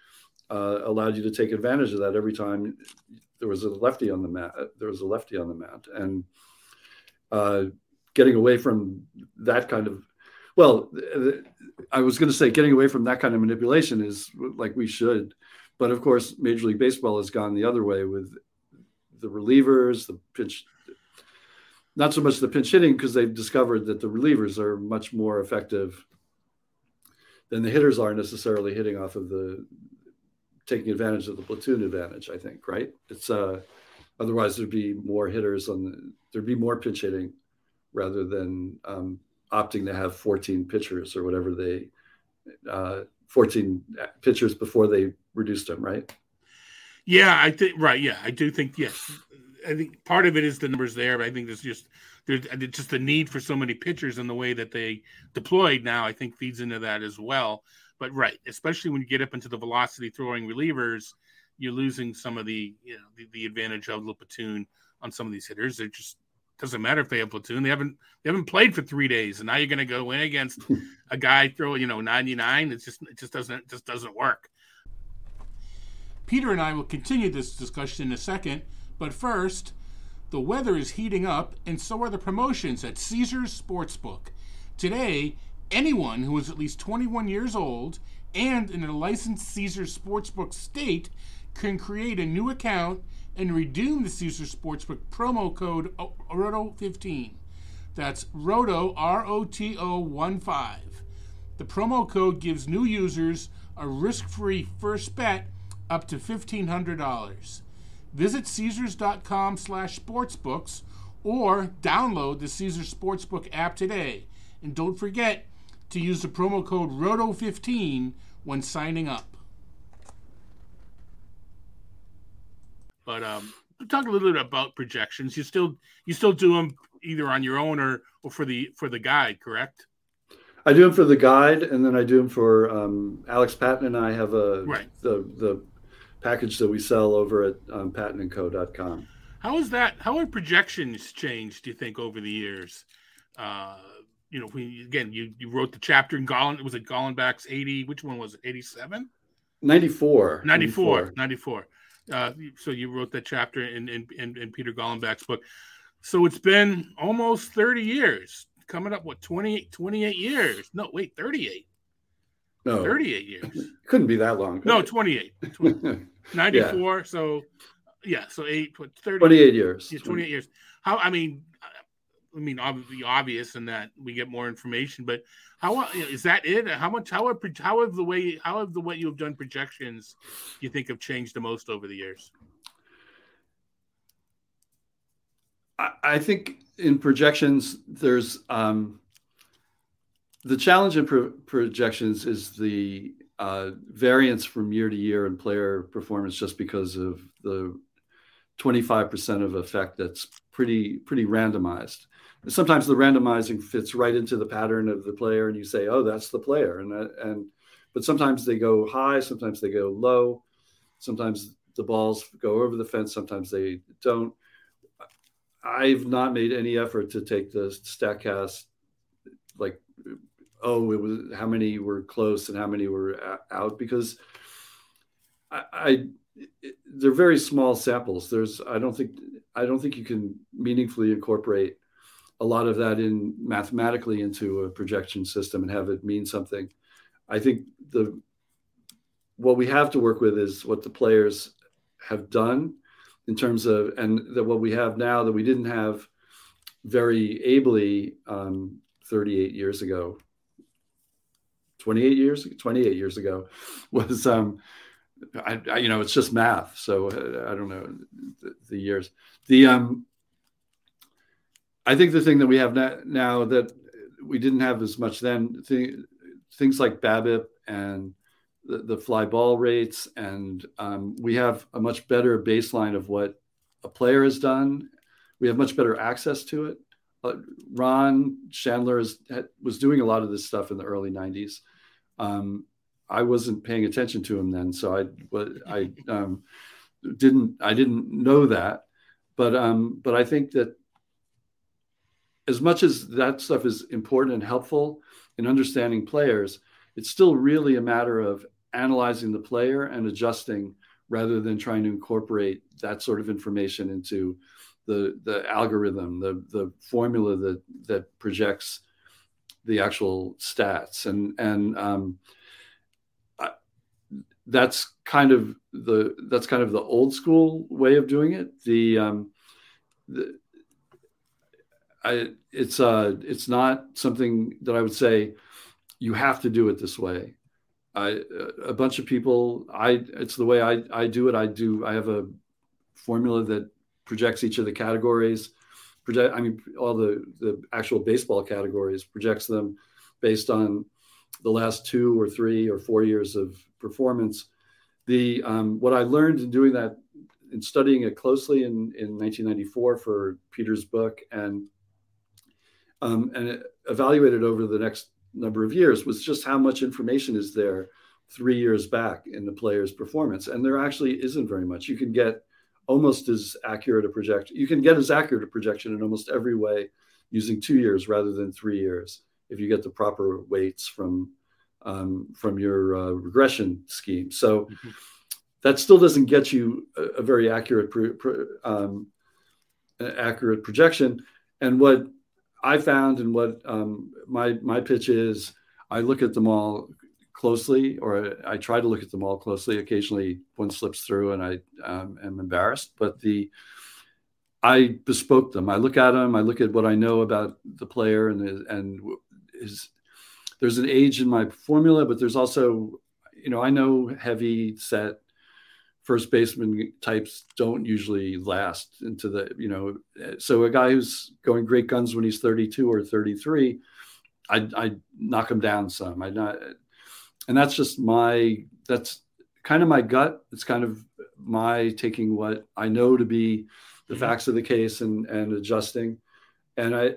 Speaker 3: uh, allowed you to take advantage of that every time there was a lefty on the mat. There was a lefty on the mat, and uh, getting away from that kind of, well, I was going to say getting away from that kind of manipulation is like we should, but of course, Major League Baseball has gone the other way with the relievers, the pinch, not so much the pinch hitting, because they've discovered that the relievers are much more effective than the hitters are necessarily hitting off of the, taking advantage of the platoon advantage, I think, right? It's uh, otherwise there'd be more hitters on the, there'd be more pitch hitting rather than um, opting to have fourteen pitchers or whatever they, uh, fourteen pitchers before they reduced them, right?
Speaker 2: Yeah, I think, right. Yeah, I do think, yes. I think part of it is the numbers there, but I think there's just, there's just the need for so many pitchers and the way that they deployed now, I think feeds into that as well. But right, especially when you get up into the velocity throwing relievers, you're losing some of the, you know, the, the advantage of the platoon on some of these hitters. It just doesn't matter if they have platoon. They haven't they haven't played for three days, and now you're going to go in against a guy throwing, you know, ninety-nine. It's just it just doesn't it just doesn't work. Peter and I will continue this discussion in a second, but first, the weather is heating up, and so are the promotions at Caesars Sportsbook. Today, anyone who is at least twenty-one years old and in a licensed Caesars Sportsbook state can create a new account and redeem the Caesars Sportsbook promo code roto fifteen. That's ROTO, R O T O one five. The promo code gives new users a risk-free first bet up to fifteen hundred dollars. Visit Caesars.com slash sportsbooks or download the Caesars Sportsbook app today. And don't forget to use the promo code roto fifteen when signing up. But um, talk a little bit about projections. You still you still do them either on your own or, or for the for the guide, correct?
Speaker 3: I do them for the guide, and then I do them for um, Alex Patton and I have a
Speaker 2: right.
Speaker 3: the the package that we sell over at um, patton and co dot com.
Speaker 2: How is that? How have projections changed, do you think, over the years? Uh, you know, we, again, you, you wrote the chapter in Gollen. Was it Gollenbach's eighty? Which one was it? eighty-seven?
Speaker 3: ninety-four.
Speaker 2: ninety-four. ninety-four. Uh, so you wrote that chapter in, in, in, in Peter Gollenbach's book. So it's been almost thirty years. Coming up, what, twenty, twenty-eight years? No, wait, thirty-eight.
Speaker 3: No.
Speaker 2: thirty-eight years.
Speaker 3: Couldn't be that long.
Speaker 2: No, twenty-eight. twenty, ninety-four. Yeah. So, yeah, so eight, thirty.
Speaker 3: twenty-eight years.
Speaker 2: Yeah, twenty-eight years. How, I mean, I mean, obviously obvious in that we get more information, but how is that it? How much, how have, how have the way, how have the way you have done projections, you think have changed the most over the years?
Speaker 3: I, I think in projections, there's um, the challenge in pro- projections is the uh, variance from year to year in player performance, just because of the twenty-five percent of effect that's pretty, pretty randomized. Sometimes the randomizing fits right into the pattern of the player, and you say, "Oh, that's the player." And and but sometimes they go high, sometimes they go low, sometimes the balls go over the fence, sometimes they don't. I've not made any effort to take the StatCast, like, oh, it was how many were close and how many were out, because I, I they're very small samples. There's I don't think I don't think you can meaningfully incorporate a lot of that in mathematically into a projection system and have it mean something. I think the what we have to work with is what the players have done in terms of, and that what we have now that we didn't have very ably um, thirty-eight years ago, twenty-eight years, twenty-eight years ago was, um, I, I, you know, it's just math. So I, I don't know the, the years. The, um, I think the thing that we have now, now that we didn't have as much then, th- things like BABIP and the, the fly ball rates, and um, we have a much better baseline of what a player has done. We have much better access to it. Uh, Ron Chandler is, had, was doing a lot of this stuff in the early nineties. Um, I wasn't paying attention to him then, so I, I um, didn't I didn't know that. But um, but I think that as much as that stuff is important and helpful in understanding players, it's still really a matter of analyzing the player and adjusting rather than trying to incorporate that sort of information into the the algorithm, the the formula that that projects the actual stats. And and um, I, that's kind of the that's kind of the old school way of doing it. The um, the I, it's uh it's not something that I would say you have to do it this way. I, a bunch of people, I, it's the way I, I do it. I do, I have a formula that projects each of the categories, project, I mean, all the, the actual baseball categories, projects them based on the last two or three or four years of performance. The, um, what I learned in doing that, in studying it closely in, in nineteen ninety-four for Peter's book and, um, and it evaluated over the next number of years, was just how much information is there three years back in the player's performance. And there actually isn't very much. You can get almost as accurate a projection. You can get as accurate a projection in almost every way using two years rather than three years if you get the proper weights from um, from your uh, regression scheme. So mm-hmm. that still doesn't get you a, a very accurate pro, pro, um, accurate projection. And what I found, and what um, my my pitch is, I look at them all closely, or I try to look at them all closely. Occasionally, one slips through, and I um, am embarrassed. But the I bespoke them. I look at them. I look at what I know about the player, and and his. There's an age in my formula, but there's also, you know, I know heavy set first baseman types don't usually last into the, you know, so a guy who's going great guns when he's thirty-two or thirty-three, I I knock him down some. I not, and that's just my, that's kind of my gut. It's kind of my taking what I know to be the mm-hmm. facts of the case and and adjusting. And I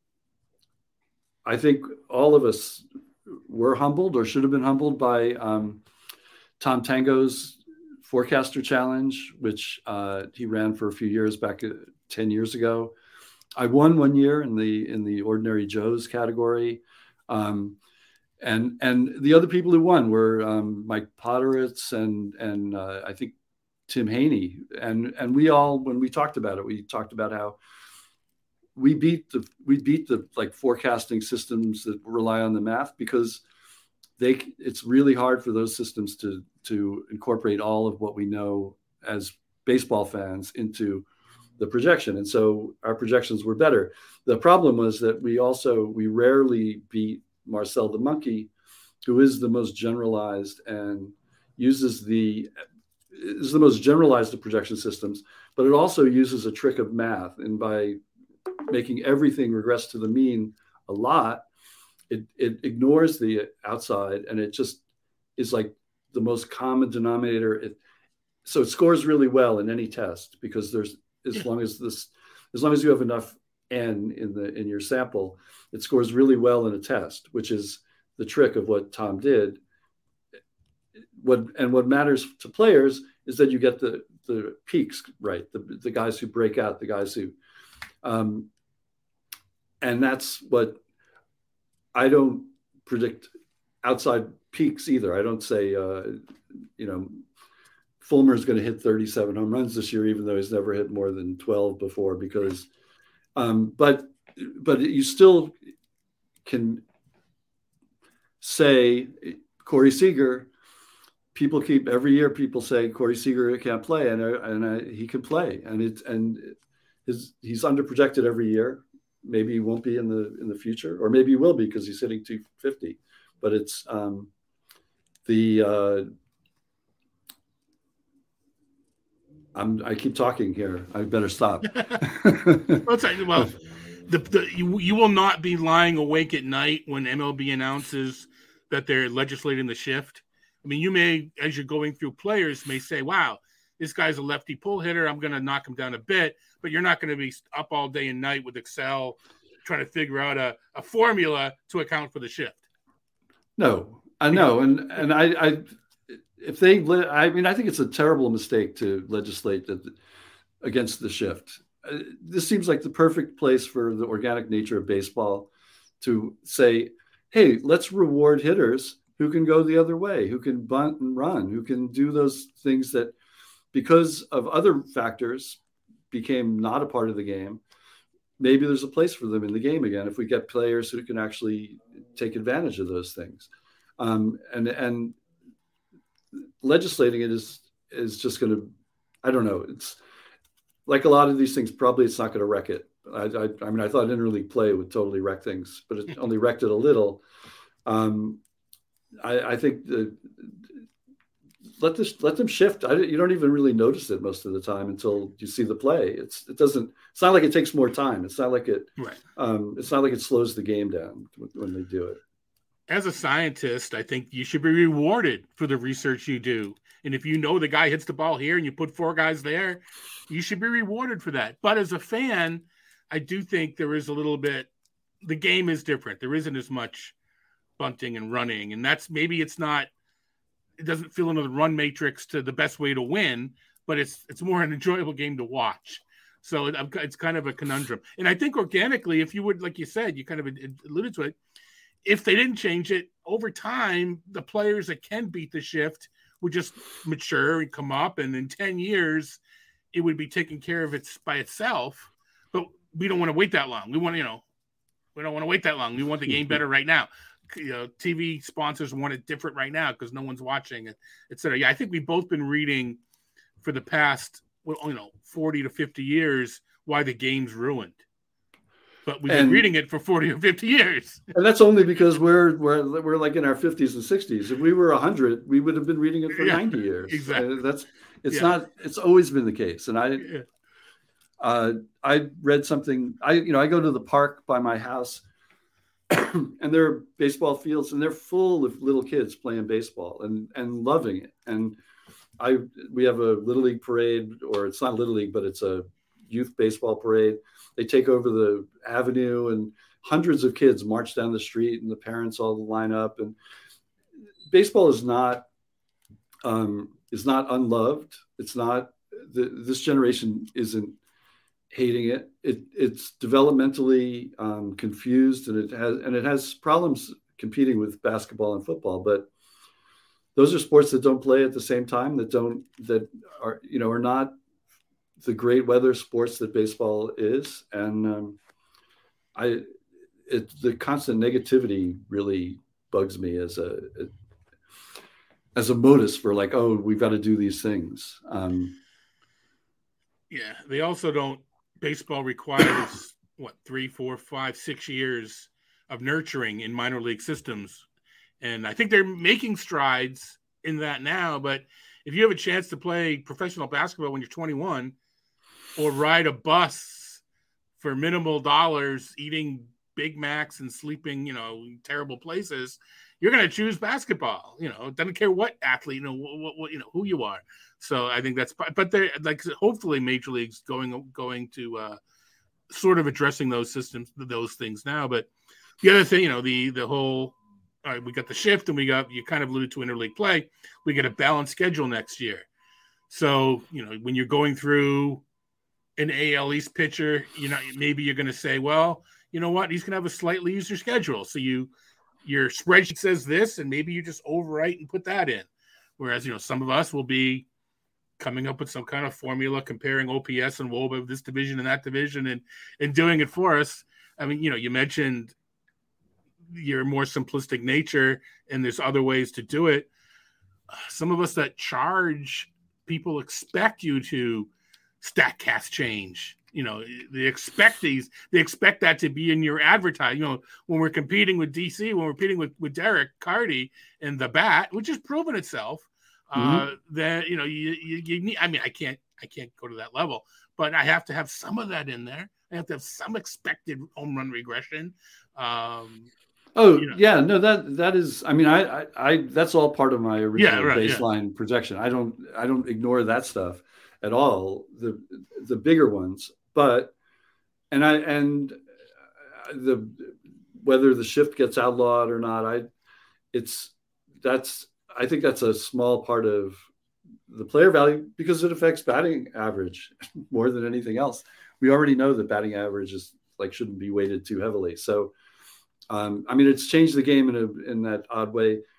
Speaker 3: I think all of us were humbled or should have been humbled by um, Tom Tango's Forecaster Challenge, which uh, he ran for a few years back uh, ten years ago. I won one year in the in the Ordinary Joes category, um, and and the other people who won were um, Mike Potteritz and and uh, I think Tim Haney, and and we all, when we talked about it, we talked about how we beat the we beat the like forecasting systems that rely on the math, because they it's really hard for those systems to to incorporate all of what we know as baseball fans into the projection. And so our projections were better. The problem was that we also, we rarely beat Marcel the Monkey, who is the most generalized and uses the, is the most generalized of projection systems, but it also uses a trick of math. And by making everything regress to the mean a lot, it, it ignores the outside, and it just is like the most common denominator. It, so it scores really well in any test, because there's, as long as this, as long as you have enough N in the, in your sample, it scores really well in a test, which is the trick of what Tom did. What, and what matters to players is that you get the, the peaks right, the, the guys who break out, the guys who, um, and that's what, I don't predict outside peaks either. I don't say, uh, you know, Fulmer is going to hit thirty-seven home runs this year, even though he's never hit more than twelve before, because, um, but, but you still can say Corey Seager. People keep every year. People say Corey Seager can't play, and and uh, he can play, and it's and his he's underprojected every year. Maybe he won't be in the in the future, or maybe he will be because he's hitting two fifty. But it's um, the uh, I'm I keep talking here. I better stop.
Speaker 2: well, well the, the you you will not be lying awake at night when M L B announces that they're legislating the shift. I mean, you may, as you're going through players, may say, "Wow, this guy's a lefty pull hitter. I'm going to knock him down a bit," but you're not going to be up all day and night with Excel trying to figure out a, a formula to account for the shift.
Speaker 3: No, I know. And, and I, I, if they, I mean, I think it's a terrible mistake to legislate that against the shift. This seems like the perfect place for the organic nature of baseball to say, hey, let's reward hitters who can go the other way, who can bunt and run, who can do those things that, because of other factors, became not a part of the game. Maybe there's a place for them in the game again if we get players who can actually take advantage of those things. Um, and and legislating it is is just going to, I don't know. It's like a lot of these things. Probably it's not going to wreck it. I, I, I mean, I thought interleague play would totally wreck things, but it only wrecked it a little. Um, I, I think the, let this let them shift. I, you don't even really notice it most of the time until you see the play. It's it doesn't. It's not like it takes more time. It's not like it.
Speaker 2: Right.
Speaker 3: Um, it's not like it slows the game down when, when they do it.
Speaker 2: As a scientist, I think you should be rewarded for the research you do. And if you know the guy hits the ball here and you put four guys there, you should be rewarded for that. But as a fan, I do think there is a little bit, the game is different. There isn't as much bunting and running. And that's, maybe it's not, it doesn't feel into the run matrix to the best way to win, but it's it's more an enjoyable game to watch. So it, it's kind of a conundrum. And I think organically, if you would, like you said, you kind of alluded to it, if they didn't change it over time, the players that can beat the shift would just mature and come up. And in ten years, it would be taken care of it by itself. But we don't want to wait that long. We want to, you know, we don't want to wait that long. We want the game better right now. You know, T V sponsors want it different right now because no one's watching it, et cetera. Yeah, I think we've both been reading for the past, well, you know, forty to fifty years why the game's ruined. But we've and, been reading it for forty or fifty years.
Speaker 3: And that's only because we're we're we're like in our fifties and sixties. If we were one hundred, we would have been reading it for yeah, ninety years.
Speaker 2: Exactly.
Speaker 3: Uh, that's it's yeah. not it's always been the case. And I yeah. uh, I read something. I you know I go to the park by my house. And there are baseball fields, and they're full of little kids playing baseball and, and loving it. And I we have a Little League parade, or it's not Little League, but it's a youth baseball parade. They take over the avenue, and hundreds of kids march down the street, and the parents all line up. And baseball is not um, is not unloved. It's not the, this generation isn't hating it. It it's developmentally um, confused, and it has and it has problems competing with basketball and football. But those are sports that don't play at the same time. That don't that are you know are not the great weather sports that baseball is. And um, I it the constant negativity really bugs me as a, a as a modus for like, oh, we've got to do these things. Um,
Speaker 2: yeah, they also don't. Baseball requires what three, four, five, six years of nurturing in minor league systems, and I think they're making strides in that now. But if you have a chance to play professional basketball when you're twenty-one, or ride a bus for minimal dollars, eating Big Macs and sleeping, you know, in terrible places, you're going to choose basketball. You know, it doesn't care what athlete, you know, what, what you know, who you are. So I think that's, but they're like, hopefully Major League's going, going to uh, sort of addressing those systems, those things now. But the other thing, you know, the, the whole, all right, we got the shift and we got, you kind of alluded to interleague play. We get a balanced schedule next year. So, you know, when you're going through an A L East pitcher, you know, maybe you're going to say, well, you know what, he's going to have a slightly easier schedule. So you, your spreadsheet says this, and maybe you just overwrite and put that in. Whereas, you know, some of us will be coming up with some kind of formula, comparing O P S and W O B A of this division and that division, and, and doing it for us. I mean, you know, you mentioned your more simplistic nature, and there's other ways to do it. Some of us that charge, people expect you to StatCast change. You know, they expect these, they expect that to be in your advertising. You know, when we're competing with D C, when we're competing with, with Derek Carty and the bat, which has proven itself, mm-hmm. uh, that, you know, you, you, you need, I mean, I can't, I can't go to that level, but I have to have some of that in there. I have to have some expected home run regression. Um,
Speaker 3: oh,
Speaker 2: you know.
Speaker 3: yeah, no, that, that is, I mean, I, I, I that's all part of my original
Speaker 2: yeah, right,
Speaker 3: baseline
Speaker 2: yeah.
Speaker 3: projection. I don't, I don't ignore that stuff at all. The, the bigger ones. But, and I, and the, whether the shift gets outlawed or not, I, it's, that's, I think that's a small part of the player value because it affects batting average more than anything else. We already know that batting average is like, shouldn't be weighted too heavily. So, um, I mean, it's changed the game in a, in that odd way.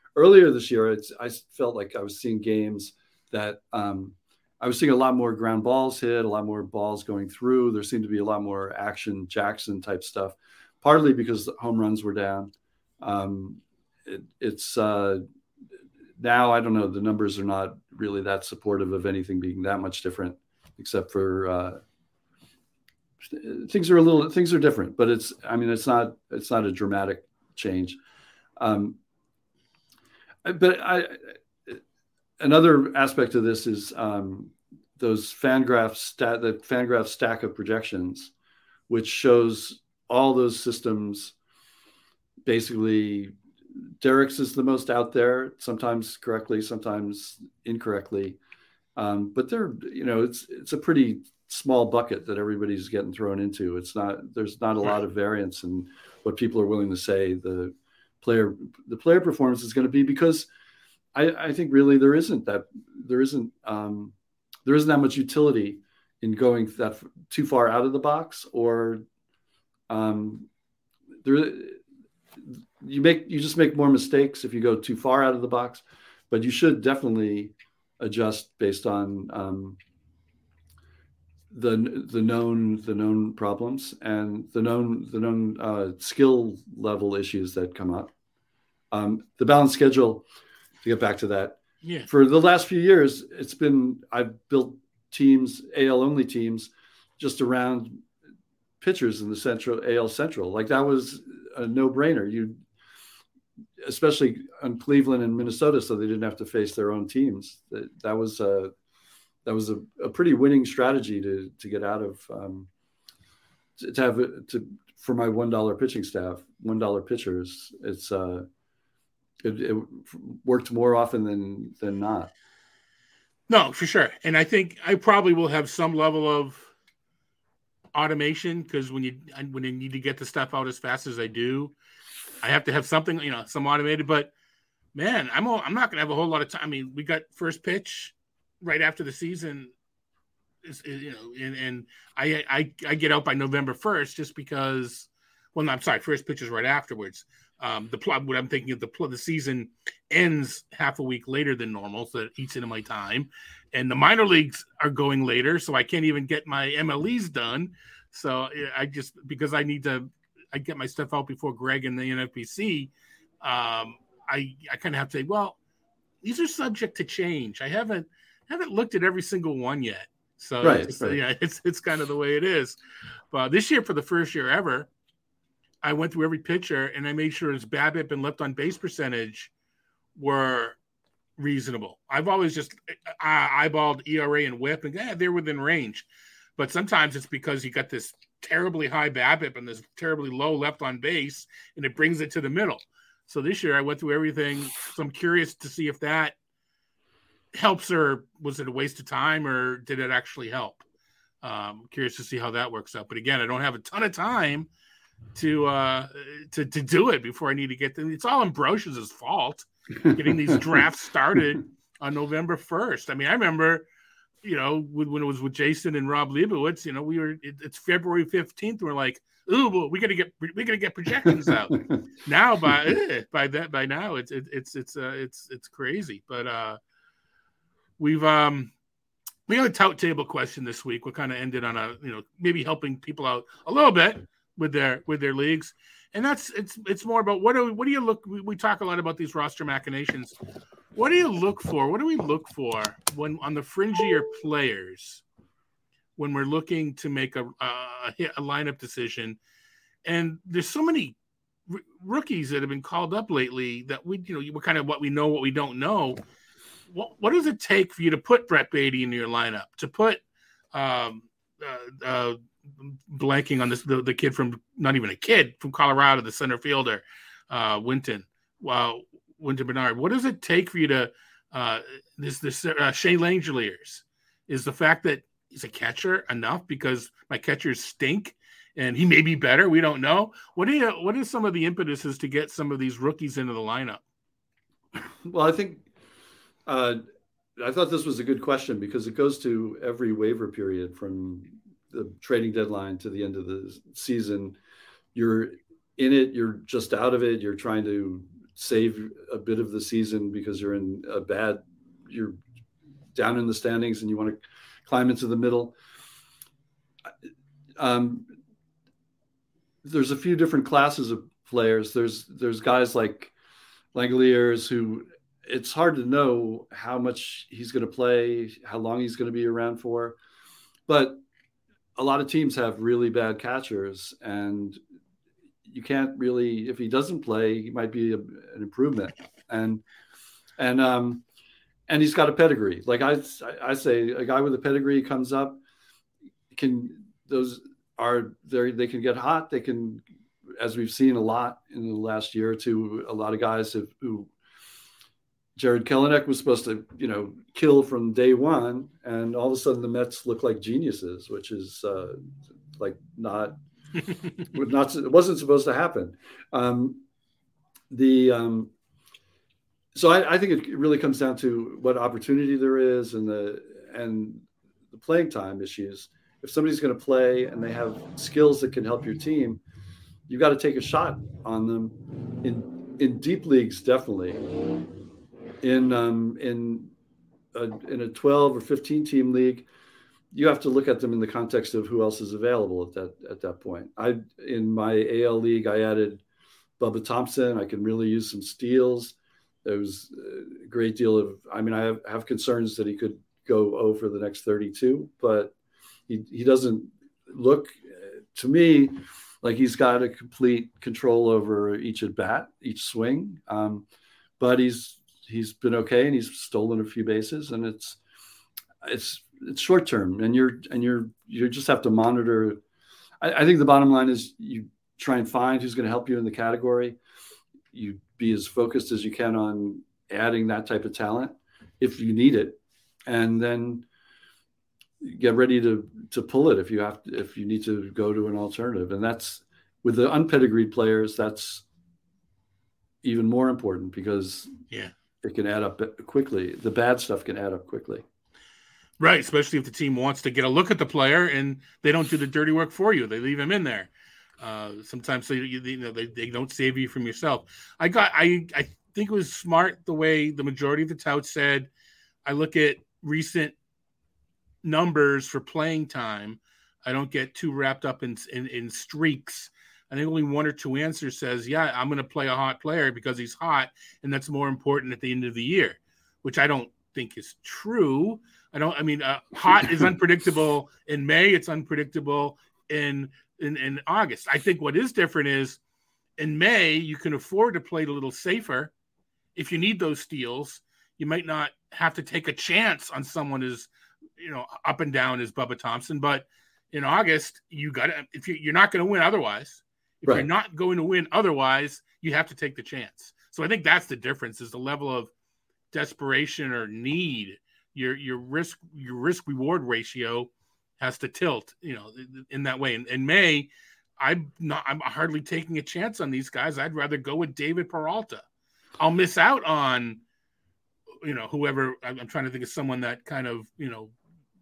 Speaker 3: earlier this year, it's, I felt like I was seeing games that um, I was seeing a lot more ground balls hit, a lot more balls going through. There seemed to be a lot more action Jackson type stuff, partly because the home runs were down. Um, it, it's uh, now, I don't know, the numbers are not really that supportive of anything being that much different, except for uh, things are a little, things are different, but it's, I mean, it's not, it's not a dramatic change. Um, but I, another aspect of this is um, those Fangraph stat, the Fangraph stack of projections, which shows all those systems. Basically, Derek's is the most out there, sometimes correctly, sometimes incorrectly. Um, but they're, you know, it's it's a pretty small bucket that everybody's getting thrown into. It's not, there's not a lot of variance in what people are willing to say the player, the player performance is going to be, because I, I think really there isn't that, there isn't, um, there isn't that much utility in going that too far out of the box, or um, there, you make, you just make more mistakes if you go too far out of the box, but you should definitely adjust based on um, the the known the known problems and the known the known uh, skill level issues that come up. Um, the balanced schedule, to get back to that,
Speaker 2: yeah.
Speaker 3: For the last few years, it's been, I've built teams, A L only teams, just around pitchers in the Central A L Central. Like that was a no brainer. You, especially on Cleveland and Minnesota, so they didn't have to face their own teams. That that was a that was a, a pretty winning strategy to to get out of um, to, to have to for my one dollar pitching staff, one dollar pitchers. It's uh, it, it worked more often than than not.
Speaker 2: No, for sure, and I think I probably will have some level of automation, because when you when I need to get the stuff out as fast as I do, I have to have something, you know, some automated. But man, I'm all, I'm not gonna have a whole lot of time. I mean, we got first pitch right after the season, is, is, you know, and, and I, I I get out by November first, just because. Well, no, I'm sorry, first pitch is right afterwards. Um, the plot, what I'm thinking of the the season ends half a week later than normal, so that eats into my time, and the minor leagues are going later, so I can't even get my M L Es done. So I just, because I need to, I get my stuff out before Greg and the N F P C. Um, I I kind of have to say, well, these are subject to change. I haven't haven't looked at every single one yet, so
Speaker 3: right,
Speaker 2: it's,
Speaker 3: right.
Speaker 2: yeah, it's it's kind of the way it is. But this year, for the first year ever, I went through every pitcher and I made sure his BABIP and left on base percentage were reasonable. I've always just I eyeballed E R A and WHIP, and yeah, they're within range. But sometimes it's because you got this terribly high BABIP and this terribly low left on base, and it brings it to the middle. So this year I went through everything. So I'm curious to see if that helps, or was it a waste of time, or did it actually help? Um, curious to see how that works out. But again, I don't have a ton of time to uh to to do it before I need to get them. It's all Ambrosius's fault getting these drafts started on November first. I mean, I remember, you know, when, when it was with Jason and Rob Leibowitz, you know, we were it, it's February fifteenth. We're like, ooh, well, we got to get we got to get projections out now. By eh, by that by now, it's it, it's it's uh, it's it's crazy. But uh, we've um. We got a tout table question this week. We kind of ended on a, you know, maybe helping people out a little bit with their with their leagues, and that's it's it's more about what do we, what do you look? We, we talk a lot about these roster machinations. What do you look for? What do we look for when on the fringier players when we're looking to make a a, a lineup decision? And there's so many r- rookies that have been called up lately that we, you know, we're kind of what we know, what we don't know. What what does it take for you to put Brett Beatty into your lineup? To put um, uh, uh, blanking on this the, the kid from not even a kid from Colorado, the center fielder, uh, Winton. Wow, Winton Bernard. What does it take for you to uh, this this uh, Shea Langeliers? Is the fact that he's a catcher enough? Because my catchers stink, and he may be better. We don't know. What do you? What is some of the impetuses to get some of these rookies into the lineup?
Speaker 3: Well, I think. Uh, I thought this was a good question because it goes to every waiver period from the trading deadline to the end of the season. You're in it, you're just out of it, you're trying to save a bit of the season because you're in a bad, you're down in the standings and you want to climb into the middle. Um, there's a few different classes of players. There's there's guys like Langeliers who it's hard to know how much he's going to play, how long he's going to be around for. But a lot of teams have really bad catchers, and you can't really, if he doesn't play, he might be a, an improvement. And and um and he's got a pedigree. Like I I say, a guy with a pedigree comes up, can those are there? They can get hot. They can, as we've seen a lot in the last year or two, a lot of guys have, who Jared Kelenic was supposed to, you know, kill from day one, and all of a sudden the Mets look like geniuses, which is uh, like not, not it wasn't supposed to happen. Um, the um, so I, I think it really comes down to what opportunity there is and the and the playing time issues. If somebody's going to play and they have skills that can help your team, you've got to take a shot on them. In in deep leagues, definitely. In um, in a, in a twelve or fifteen team league, you have to look at them in the context of who else is available at that at that point. I in my A L league, I added Bubba Thompson. I can really use some steals. There was a great deal of. I mean, I have, have concerns that he could go oh for the next thirty-two, but he he doesn't look to me like he's got a complete control over each at bat, each swing. Um, but he's he's been okay, and he's stolen a few bases, and it's it's it's short term, and you're and you're you just have to monitor. I, I think the bottom line is you try and find who's going to help you in the category. You be as focused as you can on adding that type of talent if you need it, and then get ready to to pull it if you have to, if you need to go to an alternative. And that's with the unpedigreed players, that's even more important because
Speaker 2: yeah,
Speaker 3: it can add up quickly. The bad stuff can add up quickly.
Speaker 2: Right, especially if the team wants to get a look at the player and they don't do the dirty work for you. They leave him in there. Uh, sometimes they, you know, they, they don't save you from yourself. I got I I think it was smart the way the majority of the touts said. I look at recent numbers for playing time. I don't get too wrapped up in in, in streaks. I think only one or two answers says, yeah, I'm going to play a hot player because he's hot, and that's more important at the end of the year, which I don't think is true. I don't. I mean, uh, hot is unpredictable in May. It's unpredictable in, in in August. I think what is different is in May you can afford to play a little safer. If you need those steals, you might not have to take a chance on someone as, you know, up and down as Bubba Thompson. But in August, you got to. If you, you're not going to win otherwise. If right. you're not going to win otherwise, you have to take the chance. So I think that's the difference, is the level of desperation or need. Your your risk your risk reward ratio has to tilt, you know, in that way. In, in May, I'm not I'm hardly taking a chance on these guys. I'd rather go with David Peralta. I'll miss out on, you know, whoever. I'm trying to think of someone that kind of, you know,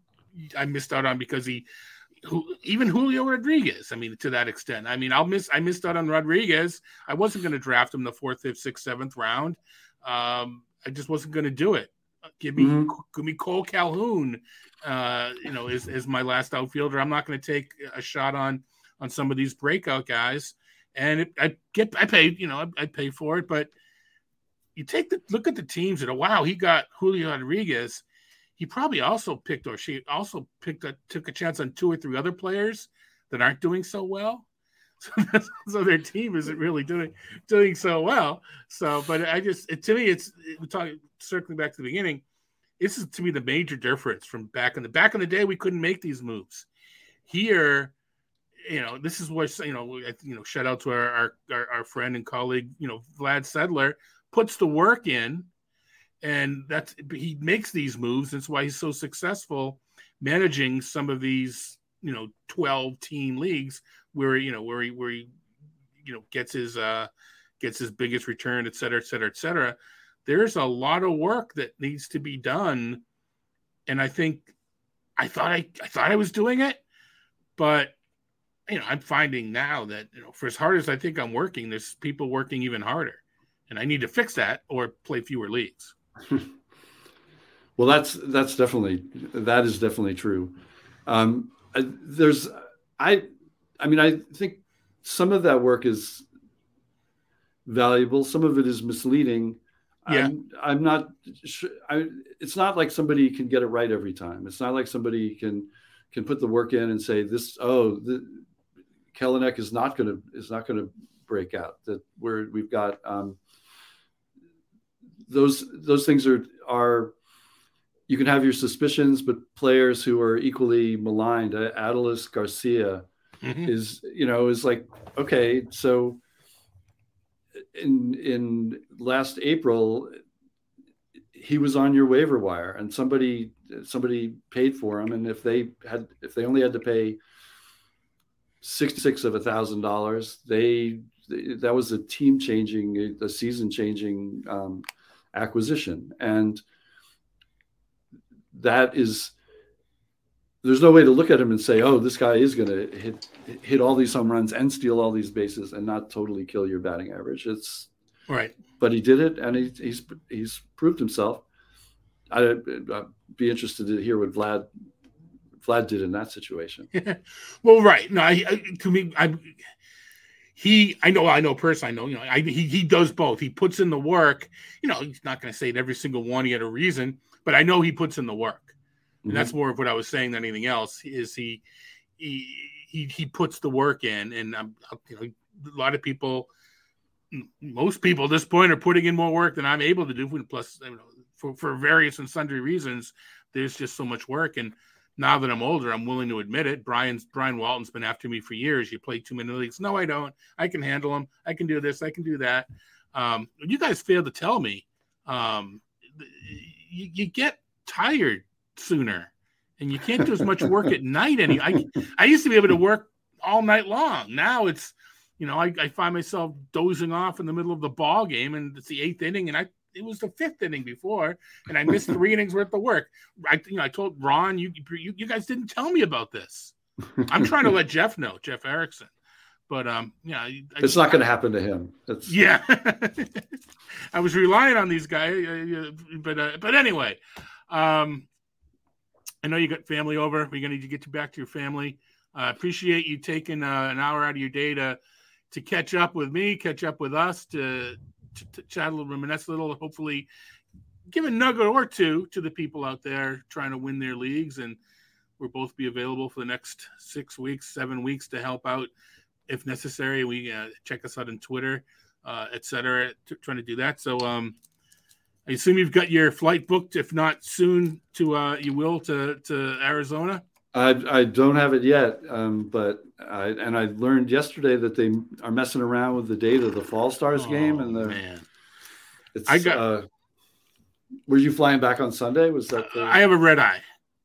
Speaker 2: I missed out on because he. Who, even Julio Rodriguez, I mean, to that extent. I mean, I'll miss. I missed out on Rodriguez. I wasn't going to draft him the fourth, fifth, sixth, seventh round. Um, I just wasn't going to do it. Give me, mm-hmm. give me Cole Calhoun. Uh, you know, is is my last outfielder. I'm not going to take a shot on on some of these breakout guys. And it, I get, I pay, you know, I, I pay for it. But you take the look at the teams that, wow, he got Julio Rodriguez. He probably also picked, or she also picked, a, took a chance on two or three other players that aren't doing so well. So, so their team isn't really doing doing so well. So, but I just, it, to me, it's we're talking circling back to the beginning. This is to me the major difference from back in the back in the day. We couldn't make these moves. Here, you know, this is what you know. You know, shout out to our our, our, our friend and colleague, you know, Vlad Sedler, puts the work in. And that's he makes these moves. That's why he's so successful managing some of these, you know, twelve team leagues where, you know, where he, where he, you know, gets his, uh, gets his biggest return, et cetera, et cetera, et cetera. There's a lot of work that needs to be done. And I think I thought I, I thought I was doing it, but, you know, I'm finding now that, you know, for as hard as I think I'm working, there's people working even harder. and I need to fix that or play fewer leagues.
Speaker 3: Well, that's that's definitely that is definitely true. Um, there's I I mean I think some of that work is valuable. Some of it is misleading.
Speaker 2: Yeah.
Speaker 3: I'm, I'm not sure. I, it's not like somebody can get it right every time. It's not like somebody can can put the work in and say this. Oh, the, Kelenic is not going to is not going to break out. That we're we've got um, those those things are are. You can have your suspicions, but players who are equally maligned, uh, Adolis Garcia mm-hmm. is you know is like okay, so. In in last April, he was on your waiver wire, and somebody somebody paid for him. And if they had if they only had to pay sixty-six of a thousand dollars, they that was a team changing, a season changing um, acquisition, and that is. There's no way to look at him and say, "Oh, this guy is going to hit hit all these home runs and steal all these bases and not totally kill your batting average." It's
Speaker 2: right,
Speaker 3: but he did it, and he, he's he's proved himself. I'd, I'd be interested to hear what Vlad Vlad did in that situation.
Speaker 2: Well, right, no, I, I, to me, I he, I know, I know personally, I know, you know, I, he he does both. He puts in the work. You know, he's not going to say it every single one he had a reason, but I know he puts in the work. And that's more of what I was saying than anything else. Is he he he, he puts the work in, and um, you know, a lot of people, most people at this point, are putting in more work than I'm able to do. Plus, you know, for for various and sundry reasons, there's just so much work. And now that I'm older, I'm willing to admit it. Brian's Brian Walton's been after me for years. You play too many leagues. No, I don't. I can handle them. I can do this. I can do that. Um, you guys failed to tell me. Um, you, you get tired sooner, and you can't do as much work at night any I, I used to be able to work all night long. Now it's, you know, I, I find myself dozing off in the middle of the ball game, and it's the eighth inning, and I it was the fifth inning before, and I missed three innings worth of work. I you know I told Ron, you you, you guys didn't tell me about this. I'm trying to let Jeff know, Jeff Erickson. But um yeah, I,
Speaker 3: it's not going to happen to him. That's...
Speaker 2: Yeah. I was relying on these guys, but uh, but anyway, um I know you got family over. We're going to need to get you back to your family. I uh, appreciate you taking uh, an hour out of your day to to catch up with me, catch up with us, to, to, to chat a little, reminisce a little, hopefully give a nugget or two to the people out there trying to win their leagues. And we'll both be available for the next six weeks, seven weeks to help out if necessary. We uh, check us out on Twitter, uh, et cetera, t- trying to do that. So, um, I assume you've got your flight booked, if not soon, to uh, you will to, to Arizona.
Speaker 3: I I don't have it yet, um, but I and I learned yesterday that they are messing around with the date of the Fall Stars
Speaker 2: oh,
Speaker 3: game, and the
Speaker 2: man,
Speaker 3: it's.
Speaker 2: I got.
Speaker 3: Uh, were you flying back on Sunday? Was that? The...
Speaker 2: I have a red eye,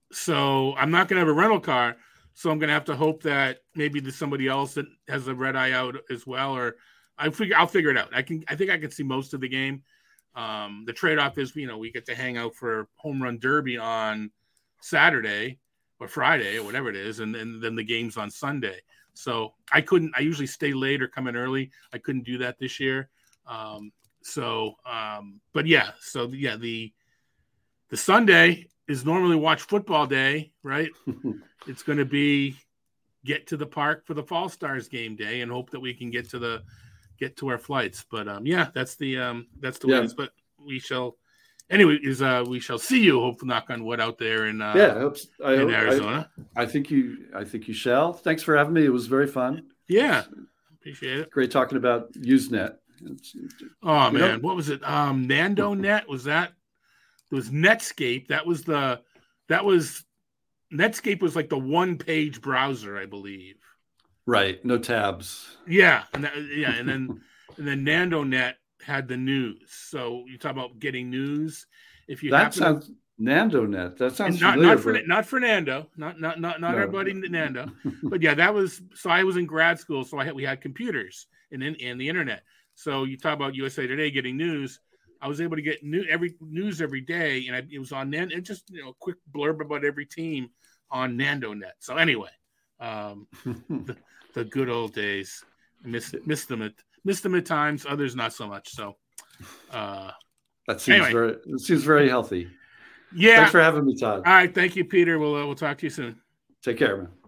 Speaker 2: so I'm not going to have a rental car. So I'm going to have to hope that maybe there's somebody else that has a red eye out as well, or I figure I'll figure it out. I can. I think I can see most of the game. Um, the trade-off is, you know, we get to hang out for home run derby on Saturday or Friday or whatever it is, and, and then the game's on Sunday. So I couldn't. I usually stay late or come in early. I couldn't do that this year. Um, so, um, but yeah. So yeah, the the Sunday is normally watch football day, right? It's going to be get to the park for the Fall Stars game day and hope that we can get to the. get to our flights. But um yeah, that's the um that's the yeah. way it is. But we shall anyway is uh we shall see you, hopefully, knock on wood, out there in uh
Speaker 3: yeah I hope, I
Speaker 2: in
Speaker 3: hope,
Speaker 2: Arizona.
Speaker 3: I, I think you I think you shall. Thanks for having me. It was very fun.
Speaker 2: Yeah, appreciate it.
Speaker 3: Great talking about Usenet. It's,
Speaker 2: oh man, know? What was it? Um Nando Net, was that it was Netscape. That was the that was Netscape was like the one page browser, I believe.
Speaker 3: Right, no tabs.
Speaker 2: Yeah, and that, yeah, and then and then NandoNet had the news. So you talk about getting news. If you
Speaker 3: that sounds to, NandoNet. That sounds
Speaker 2: not
Speaker 3: familiar,
Speaker 2: not for
Speaker 3: but...
Speaker 2: not for Nando, not not not not
Speaker 3: no.
Speaker 2: our buddy Nando, but yeah, that was. So I was in grad school, so I had we had computers and in and the internet. So you talk about U S A Today getting news. I was able to get new every news every day, and I, it was on Nan. It just you know a quick blurb about every team on NandoNet. So anyway. Um, the, the good old days. I miss miss them at miss them at times. Others not so much. So Uh,
Speaker 3: that seems
Speaker 2: anyway.
Speaker 3: very it seems very healthy.
Speaker 2: Yeah.
Speaker 3: Thanks for having me, Todd.
Speaker 2: All right. Thank you, Peter. We'll uh, we'll talk to you soon.
Speaker 3: Take care, man.